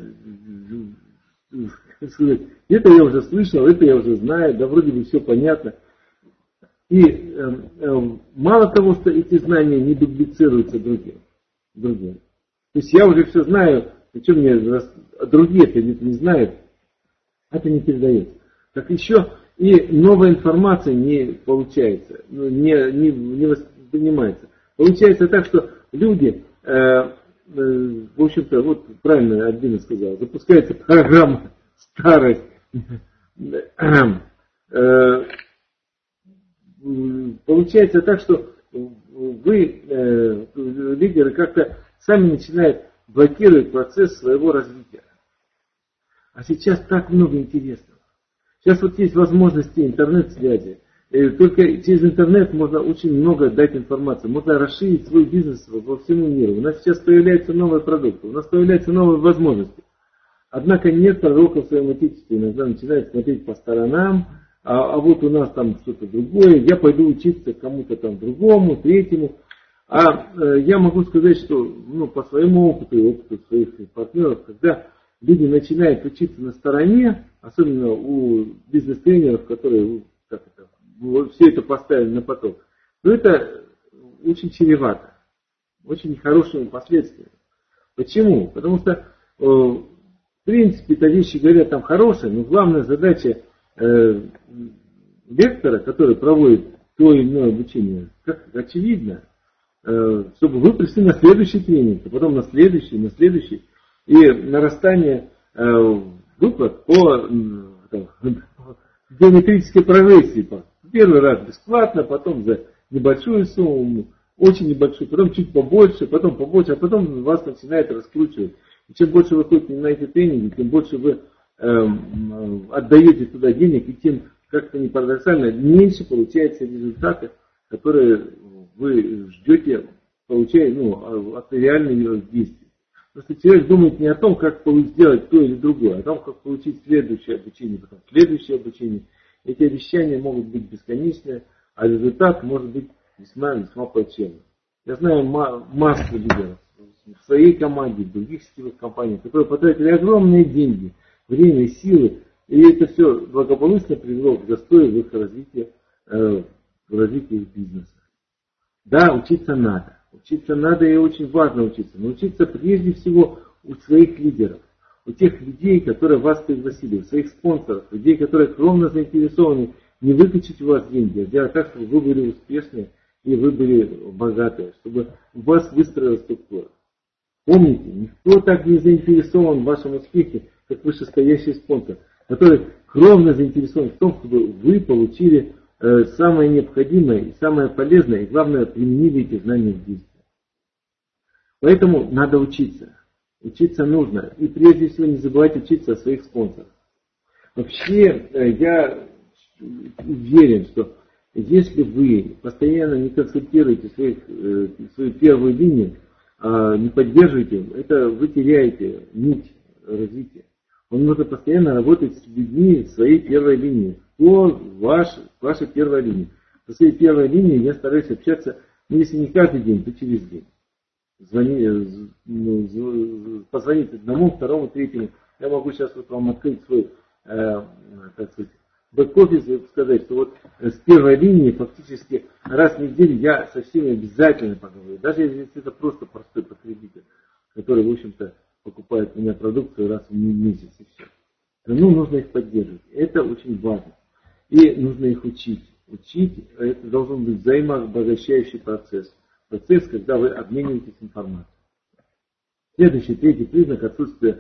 это я уже слышал, это я уже знаю, да вроде бы все понятно. И мало того, что эти знания не дублицируются другим. То есть я уже все знаю, причем другие-то не знают, это не передается. Так еще и новая информация не получается, не воспринимается. Получается так, что люди, в общем-то, вот правильно Альбина сказала, запускается программа старость. Получается так, что вы, лидеры, как-то сами начинают блокировать процесс своего развития. А сейчас так много интересного. Сейчас вот есть возможности интернет-связи. Только через интернет можно очень много дать информации. Можно расширить свой бизнес во всему миру. У нас сейчас появляются новые продукты, у нас появляются новые возможности. Однако нет пророка в своем отечестве. Иногда начинает смотреть по сторонам, а вот у нас там что-то другое, я пойду учиться кому-то там другому, третьему. Я могу сказать, что по своему опыту и опыту своих партнеров, когда люди начинают учиться на стороне, особенно у бизнес-тренеров, которые все это поставили на поток, то это очень чревато, очень нехорошими последствиями. Почему? Потому что, в принципе, это вещи говорят там хорошие, но главная задача лектора, который проводит то или иное обучение, как очевидно, чтобы вы пришли на следующий тренинг, а потом на следующий, и нарастание выплат по геометрической прогрессии. Первый раз бесплатно, потом за небольшую сумму, очень небольшую, потом чуть побольше, потом побольше, а потом вас начинает раскручивать. И чем больше вы ходите на эти тренинги, тем больше вы отдаете туда денег, и тем, как-то не парадоксально, меньше получается результаты, которые вы ждете, получая от реальных действий. Просто человек думает не о том, как сделать то или другое, а о том, как получить следующее обучение, потом следующее обучение. Эти обещания могут быть бесконечные, а результат может быть весьма плачевным. Я знаю массу лидеров в своей команде, в других сетевых компаниях, которые потратили огромные деньги, время, силы, и это все благополучно привело к застою в их развитии, их бизнеса. Да, учиться надо. Учиться надо и очень важно учиться. Но учиться прежде всего у своих лидеров, у тех людей, которые вас пригласили, у своих спонсоров, людей, которые кровно заинтересованы не выкачать у вас деньги, а сделать так, чтобы вы были успешны и вы были богатые, чтобы у вас выстроилась структура. Помните, никто так не заинтересован в вашем успехе, как вышестоящий спонсор, который кровно заинтересован в том, чтобы вы получили самое необходимое и самое полезное, и главное, применили эти знания в действии. Поэтому надо учиться. Учиться нужно. И прежде всего не забывайте учиться о своих спонсорах. Вообще, я уверен, что если вы постоянно не консультируете свою первую линию, не поддерживаете, это вы теряете нить развития. Вам нужно постоянно работать с людьми своей первой линии. Кто ваша первая линия? Со своей первой линией я стараюсь общаться, если не каждый день, то через день. Позвонить одному, второму, третьему. Я могу сейчас вам открыть свой бэк-офис и сказать, что вот с первой линии фактически раз в неделю я со всеми обязательно поговорю. Даже если это просто простой потребитель, который, в общем-то, покупает у меня продукцию раз в месяц и все. Но нужно их поддерживать. Это очень важно. И нужно их учить. Учить, это должен быть взаимообогащающий процесс. Процесс, когда вы обмениваетесь информацией. Следующий, третий признак отсутствия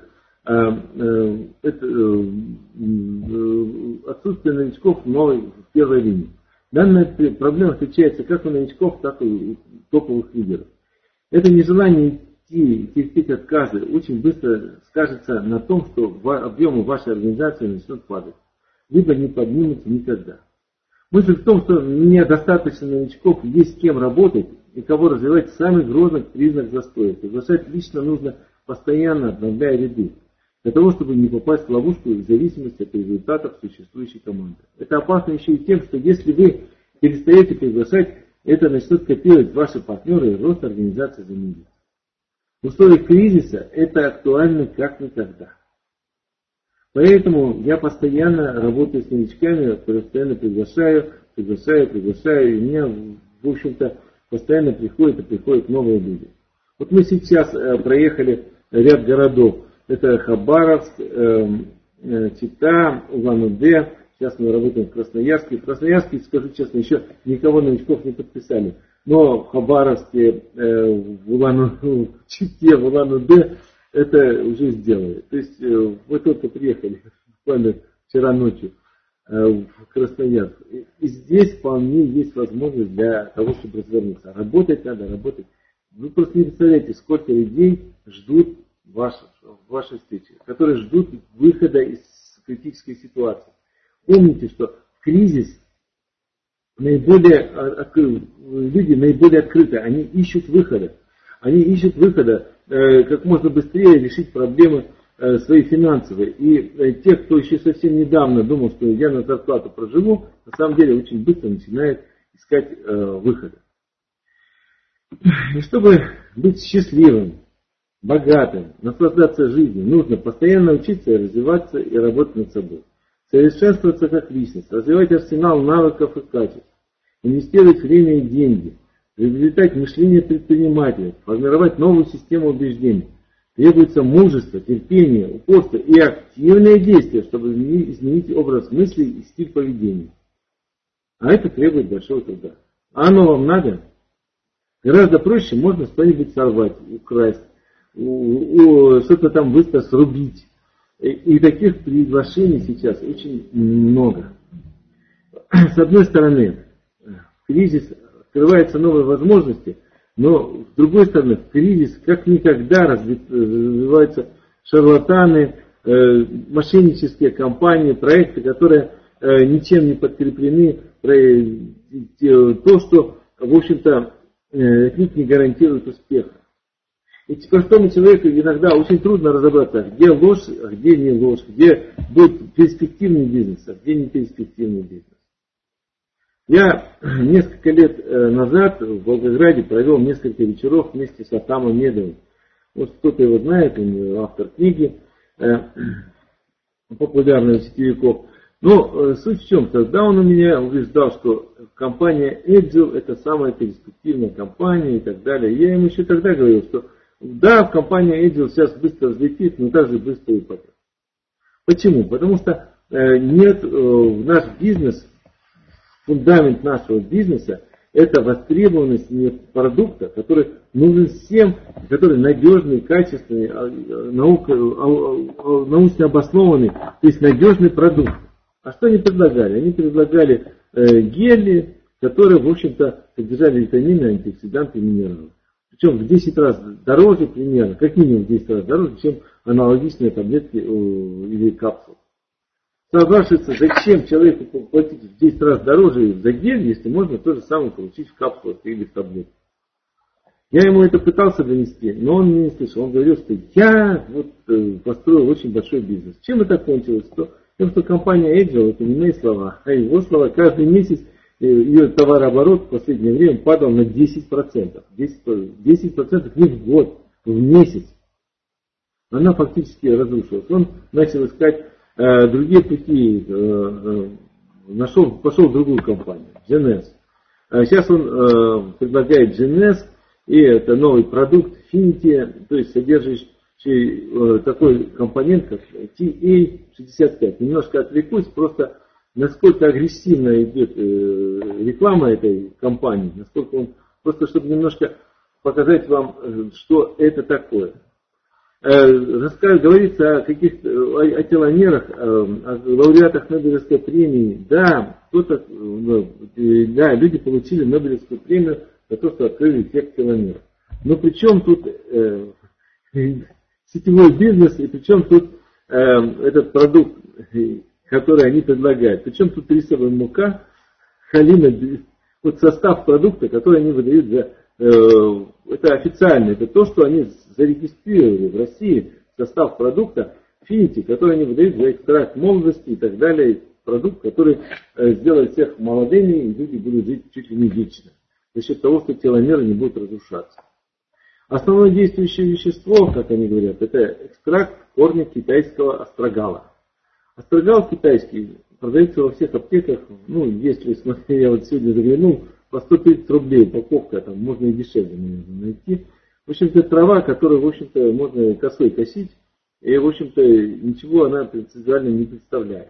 новичков в первой линии. Данная проблема встречается как у новичков, так и у топовых лидеров. Это нежелание идти и терпеть отказы очень быстро скажется на том, что объемы вашей организации начнут падать, либо не поднимутся никогда. Мысль в том, что мне достаточно новичков, есть с кем работать и кого развивать, самый грозный признак застоя. Приглашать лично нужно постоянно, обновляя ряды, для того, чтобы не попасть в ловушку в зависимости от результатов существующей команды. Это опасно еще и тем, что если вы перестаете приглашать, это начнут копировать ваши партнеры, и рост организации замедлится. В условиях кризиса это актуально как никогда. Поэтому я постоянно работаю с новичками, постоянно приглашаю, и у меня, в общем-то, постоянно приходят новые люди. Вот мы сейчас проехали ряд городов. Это Хабаровск, Чита, Улан-Удэ. Сейчас мы работаем в Красноярске. В Красноярске, скажу честно, еще никого новичков не подписали. Но в Хабаровске, в Чите, в Улан-Удэ это уже сделали. То есть вы только приехали буквально вчера ночью в Красноярск. И здесь вполне есть возможность для того, чтобы развернуться. Работать надо, работать. Вы просто не представляете, сколько людей ждут вашей встречи, которые ждут выхода из критической ситуации. Помните, что в кризис люди наиболее открыты, они ищут выхода. Они ищут выхода, как можно быстрее решить проблемы свои финансовые. И те, кто еще совсем недавно думал, что я на зарплату проживу, на самом деле очень быстро начинает искать выхода. И чтобы быть счастливым, богатым, наслаждаться жизнью, нужно постоянно учиться, развиваться и работать над собой. Совершенствоваться как личность, развивать арсенал навыков и качеств, инвестировать время и деньги, приобретать мышление предпринимателя, формировать новую систему убеждений. Требуется мужество, терпение, упорство и активное действие, чтобы изменить образ мыслей и стиль поведения. А это требует большого труда. А оно вам надо? Гораздо проще можно что-нибудь сорвать, украсть, что-то там быстро срубить. И таких приглашений сейчас очень много. С одной стороны, кризис открываются новые возможности, но с другой стороны, в кризис как никогда развиваются шарлатаны, мошеннические компании, проекты, которые ничем не подкреплены, то, что, в общем-то, от них не гарантирует успеха. И простому человеку иногда очень трудно разобраться, где ложь, а где не ложь, где будет перспективный бизнес, а где не перспективный бизнес. Я несколько лет назад в Волгограде провел несколько вечеров вместе с Атамом Медовым. Вот кто-то его знает, он автор книги популярных сетевиков. Но суть в чем? Тогда он у меня убеждал, что компания Agile это самая перспективная компания и так далее. Я ему еще тогда говорил, что да, компания Agile сейчас быстро взлетит, но также быстро и упадет. Почему? Потому что нет наш бизнес, фундамент нашего бизнеса это востребованность продукта, который нужен всем, который надежный, качественный, научно обоснованный, то есть надежный продукт. А что они предлагали? Они предлагали гели, которые, в общем-то, содержали витамины, антиоксиданты и минералы. Причем в 10 раз дороже примерно, как минимум в 10 раз дороже, чем аналогичные таблетки или капсулы. Спрашивается, зачем человеку платить в 10 раз дороже за гель, если можно то же самое получить в капсулах или в таблетках. Я ему это пытался донести, но он меня не слышал. Он говорил, что я построил очень большой бизнес. Чем это кончилось? Тем, что компания Agile, это не мои слова, а его слова. Каждый месяц ее товарооборот в последнее время падал на 10%. 10% не в год, в месяц. Она фактически разрушилась. Он начал искать другие пути, пошел в другую компанию, GNS. Сейчас он предлагает GNS, и это новый продукт Finity, то есть содержащий такой компонент, как TA65. Немножко отвлекусь, просто насколько агрессивно идет реклама этой компании, насколько он, просто чтобы немножко показать вам, что это такое. Говорится о теломерах, о лауреатах Нобелевской премии. Да, люди получили Нобелевскую премию за то, что открыли эффект теломеров. Но при чем тут сетевой бизнес, и при чем тут этот продукт, который они предлагают? Причем тут рисовая мука, халина, вот состав продукта, который они выдают за... Это официально, это то, что они зарегистрировали в России, состав продукта Finity, который они выдают за экстракт молодости и так далее. Продукт, который сделает всех молодыми, и люди будут жить чуть ли не вечно. За счет того, что теломеры не будут разрушаться. Основное действующее вещество, как они говорят, это экстракт корня китайского острогала. Острогал китайский продается во всех аптеках, если, смотри, я вот сегодня заглянул, по 130 рублей упаковка, там можно и дешевле, наверное, найти. В общем-то, трава, которую, в общем-то, можно косой косить, и, в общем-то, ничего она принципиально не представляет.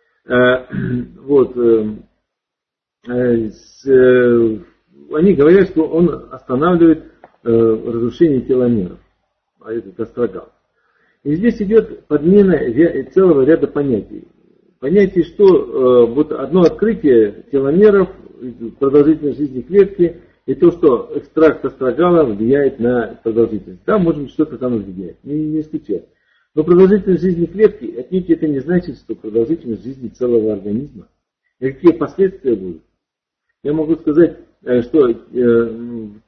Они говорят, что он останавливает разрушение теломеров, а этот острогал. И здесь идет подмена целого ряда понятий. Понятие, что вот одно открытие теломеров, продолжительность жизни клетки, и то, что экстракт острогала влияет на продолжительность. Да, может быть, что-то там влияет, не исключает. Но продолжительность жизни клетки, отнюдь это не значит, что продолжительность жизни целого организма. И какие последствия будут? Я могу сказать, что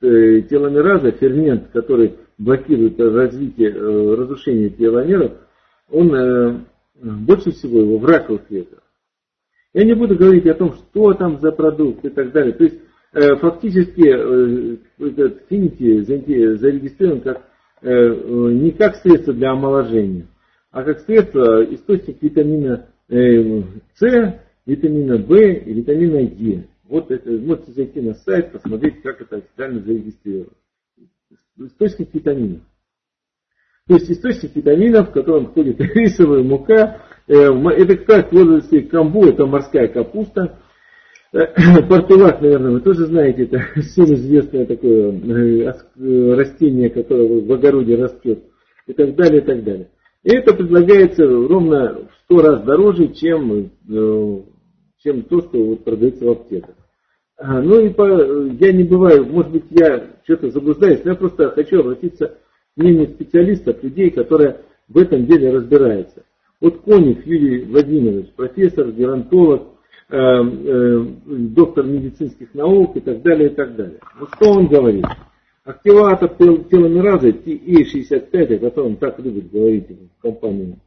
теломераза, фермент, который блокирует развитие, разрушение теломеров, он больше всего его в раковых клетках. Я не буду говорить о том, что там за продукт и так далее. То есть фактически этот Finity зарегистрирован как не как средство для омоложения, а как средство источник витамина С, витамина В и витамина Е. Вот это можете зайти на сайт, посмотреть, как это официально зарегистрировано. Источник витаминов. То есть источник витаминов, в котором входит рисовая мука, это как в возрасте камбу, это морская капуста. Портулак, наверное, вы тоже знаете, это всем известное такое растение, которое в огороде растет, и так далее, и так далее. И это предлагается ровно в 100 раз дороже, чем то, что вот продается в аптеках. Ну и я не бываю, может быть, я что-то заблуждаюсь, но я просто хочу обратиться к мнению специалистов, людей, которые в этом деле разбираются. Вот Коник Юрий Владимирович, профессор, геронтолог, доктор медицинских наук и так далее, и так далее. Вот что он говорит? Активатор теломеразы TA65, о котором так любят говорить в компании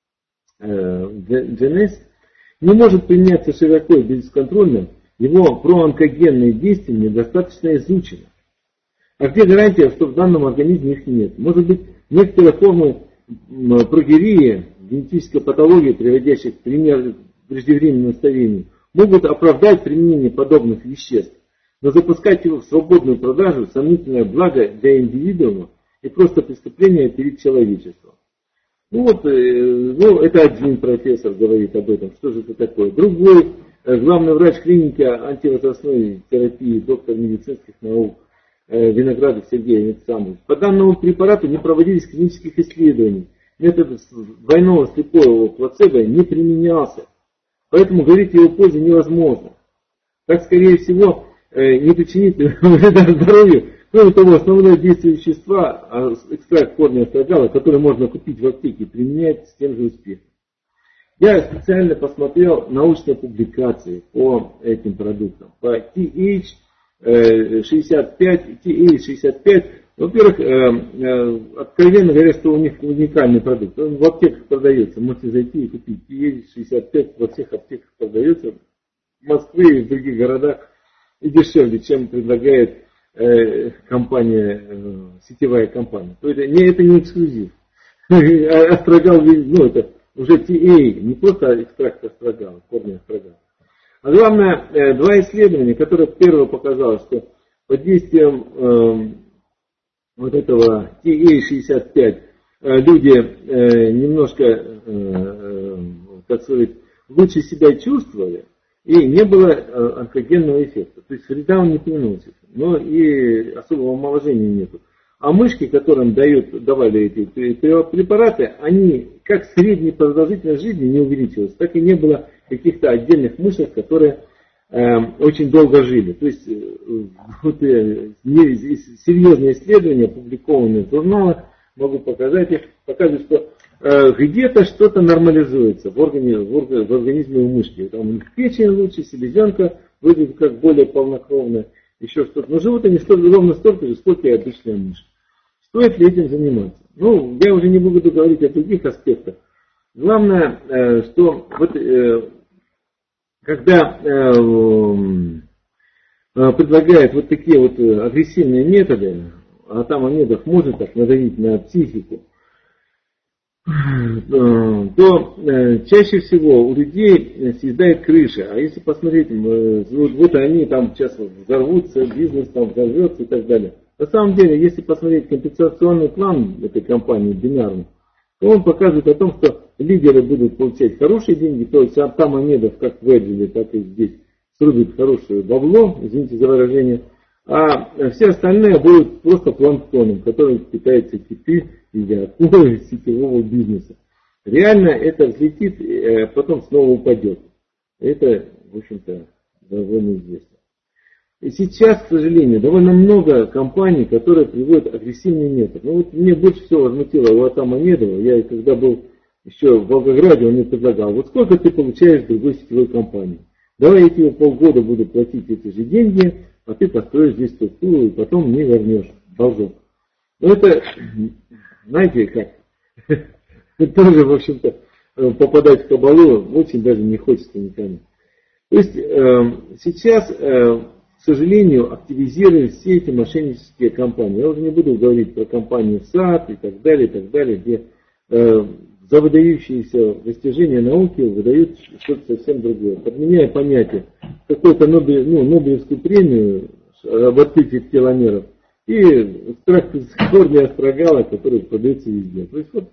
GNS, не может применяться широко и бесконтрольно, его проонкогенные действия недостаточно изучены. А где гарантия, что в данном организме их нет? Может быть, некоторые формы прогерии, генетической патологии, приводящих к преждевременному старению, могут оправдать применение подобных веществ, но запускать его в свободную продажу – сомнительное благо для индивидуума и просто преступление перед человечеством. Ну вот, это один профессор говорит об этом, что же это такое. Другой, главный врач клиники антивозрастной терапии, доктор медицинских наук Виноградов Сергей Александрович. По данному препарату не проводились клинических исследований. Метод двойного слепого плацебо не применялся. Поэтому говорить о его пользе невозможно. Так, скорее всего, не причинит вреда здоровью. Кроме того, основное действие вещества, экстракт корня астрагала, который можно купить в аптеке, применяет с тем же успехом. Я специально посмотрел научные публикации по этим продуктам. По TH65, во-первых, откровенно говоря, что у них уникальный продукт. Он в аптеках продается, можете зайти и купить. TH65 во всех аптеках продается, в Москве и в других городах, и дешевле, чем предлагает компания, сетевая компания. То это не эксклюзив. Астрагал, ну это уже TA, не просто экстракт астрагала, корня астрагала. А главное, два исследования, которые первое показало, что под действием вот этого TA65 люди немножко, так сказать, лучше себя чувствовали, и не было онкогенного эффекта. То есть вреда он не приносит, но и особого омоложения нету. А мышки, которым давали эти препараты, они как средняя продолжительность жизни не увеличилась, так и не было каких-то отдельных мышек, которые очень долго жили. То есть вот, серьезные исследования, опубликованные в журналах, могу показать их, показывают, что где-то что-то нормализуется в организме у мышки. Там у них печень лучше, селезенка выглядит как более полнокровная, еще что-то. Но живут они ровно столько же, сколько и обычная мышь. Стоит ли этим заниматься? Ну, я уже не буду говорить о других аспектах. Главное, что вот, когда предлагают вот такие вот агрессивные методы, а там Амедов может так надавить на психику, то чаще всего у людей съедает крыша. А если посмотреть, вот они там сейчас взорвутся, бизнес там взорвется и так далее. На самом деле, если посмотреть компенсационный план этой компании бинарный, то он показывает о том, что лидеры будут получать хорошие деньги, то есть там Амедов как в Эджеле, так и здесь срубит хорошее бабло, извините за выражение, а все остальные будут просто планктоном, который питается киты или акулы сетевого бизнеса. Реально это взлетит, потом снова упадет. Это, в общем-то, довольно известно. И сейчас, к сожалению, довольно много компаний, которые приводят агрессивный метод. Ну вот мне больше всего возмутило у Атама Медова. Я когда был еще в Волгограде, он мне предлагал, вот сколько ты получаешь в другой сетевой компании. Давай я тебе полгода буду платить эти же деньги, а ты построишь здесь структуру и потом мне вернешь должок. Ну это, знаете как, тоже, в общем-то, попадать в кабалу очень даже не хочется никому. То есть сейчас, к сожалению, активизировались все эти мошеннические компании. Я уже не буду говорить про компанию САД и так далее, где за выдающиеся достижения науки выдают что-то совсем другое. Подменяя понятие какой-то Нобелевскую премию об открытии теломеров и экстракт из корня астрагала, который продается везде. То есть вот,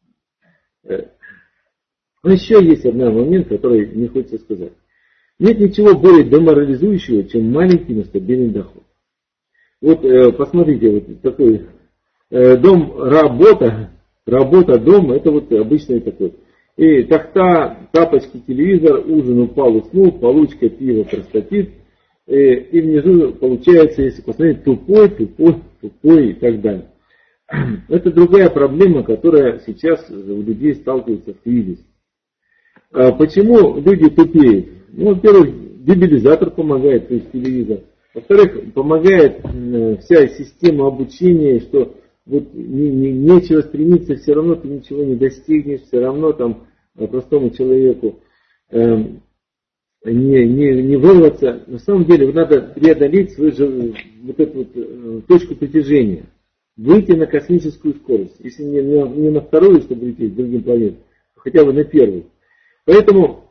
но еще есть один момент, который мне хочется сказать. Нет ничего более деморализующего, чем маленький, но стабильный доход. Вот посмотрите, вот такой дом, работа, дом, это вот обычный такой. И тахта, тапочки, телевизор, ужин, упал, уснул, получка, пиво, простатит. И внизу получается, если посмотреть, тупой и так далее. Это другая проблема, которая сейчас у людей сталкивается в кризисе. Почему люди тупеют? Ну, во-первых, дебилизатор помогает, то есть телевизор. Во-вторых, помогает вся система обучения, что вот нечего стремиться, все равно ты ничего не достигнешь, все равно там простому человеку не вырваться. На самом деле надо преодолеть свою вот эту вот точку притяжения, выйти на космическую скорость. Если не на вторую, чтобы лететь к другим планетам, то хотя бы на первую. Поэтому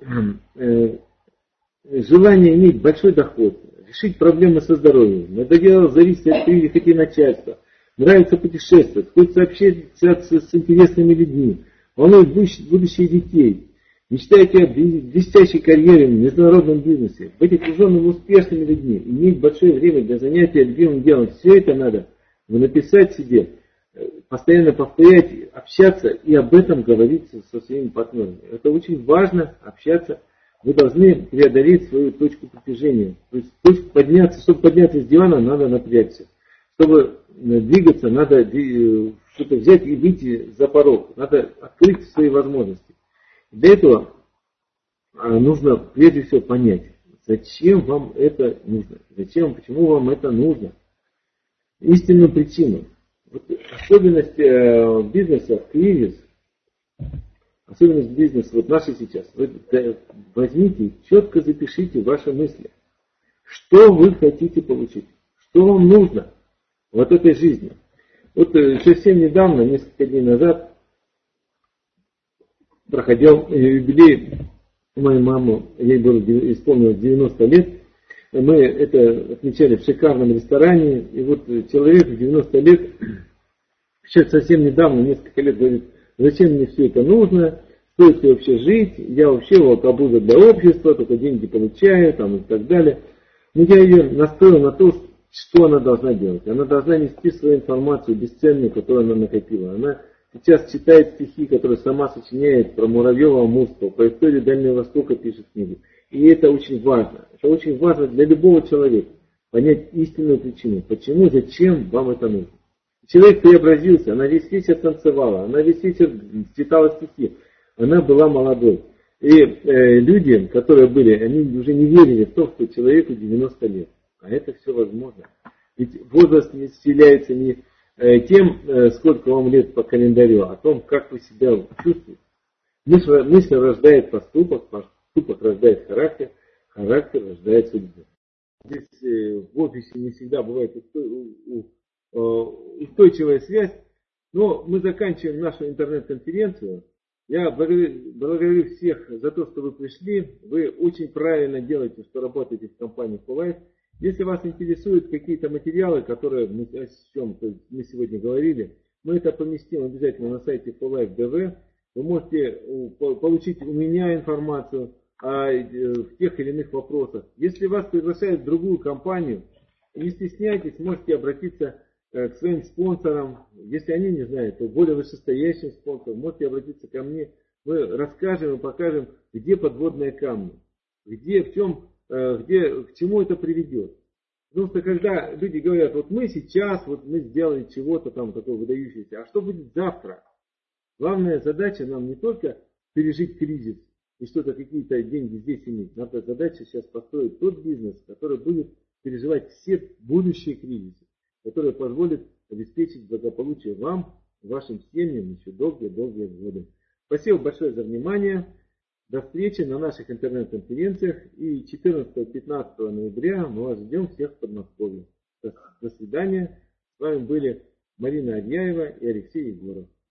желание иметь большой доход, решить проблемы со здоровьем, надоело зависеть от прихоти начальства, нравится путешествовать, хочется общаться с интересными людьми, волнует будущее детей, мечтаете о блестящей карьере в международном бизнесе, быть окруженным успешными людьми, иметь большое время для занятия любимым делом. Все это надо написать себе, постоянно повторять, общаться и об этом говорить со своими партнерами. Это очень важно, общаться. Вы должны преодолеть свою точку притяжения. То есть чтобы подняться с дивана, надо напрячься. Чтобы двигаться, надо что-то взять и выйти за порог. Надо открыть свои возможности. Для этого нужно прежде всего понять, зачем вам это нужно. Почему вам это нужно. Истинную причину. Вот особенность бизнеса, кризис, особенность бизнеса, вот наши сейчас. Вы возьмите, четко запишите ваши мысли. Что вы хотите получить? Что вам нужно в этой жизни? Вот совсем недавно, несколько дней назад, проходил юбилей моей мамы, ей было исполнилось 90 лет. Мы это отмечали в шикарном ресторане. И вот человек в 90 лет, сейчас совсем недавно, несколько лет, говорит, зачем мне все это нужно, стоит ли вообще жить, я вообще вот обуза для общества, только деньги получаю там, и так далее. Но я ее настроил на то, что она должна делать. Она должна нести свою информацию бесценную, которую она накопила. Она сейчас читает стихи, которые сама сочиняет про Муравьева-Амурского, про историю Дальнего Востока пишет книги. И это очень важно. Это очень важно для любого человека. Понять истинную причину. Почему, зачем вам это нужно. Человек преобразился, она весь вечер танцевала, она весь вечер читала стихи. Она была молодой. И люди, которые были, они уже не верили в то, что человеку 90 лет. А это все возможно. Ведь возраст не исчисляется не тем, сколько вам лет по календарю, а том, как вы себя чувствуете. Мысль рождает поступок, поступок рождает характер, характер рождает судьбу. Здесь в офисе не всегда бывает устойчивая связь, но мы заканчиваем нашу интернет-конференцию. Я благодарю всех за то, что вы пришли. Вы очень правильно делаете, что работаете в компании FOLLIFE. Если вас интересуют какие-то материалы, которые мы сегодня говорили, мы это поместим обязательно на сайте FOLLIFE.DV. Вы можете получить у меня информацию в тех или иных вопросах. Если вас приглашают в другую компанию, не стесняйтесь, можете обратиться к своим спонсорам. Если они не знают, то более вышестоящим спонсорам можете обратиться ко мне. Мы расскажем и покажем, где подводные камни, к чему это приведет. Потому что когда люди говорят, вот мы сейчас, вот мы сделали чего-то там такого выдающегося, а что будет завтра? Главная задача нам не только пережить кризис и что-то, какие-то деньги здесь иметь. Наша задача сейчас построить тот бизнес, который будет переживать все будущие кризисы, который позволит обеспечить благополучие вам, вашим семьям еще долгие-долгие годы. Спасибо большое за внимание. До встречи на наших интернет-конференциях. И 14-15 ноября мы вас ждем всех в Подмосковье. До свидания. С вами были Марина Адьяева и Алексей Егоров.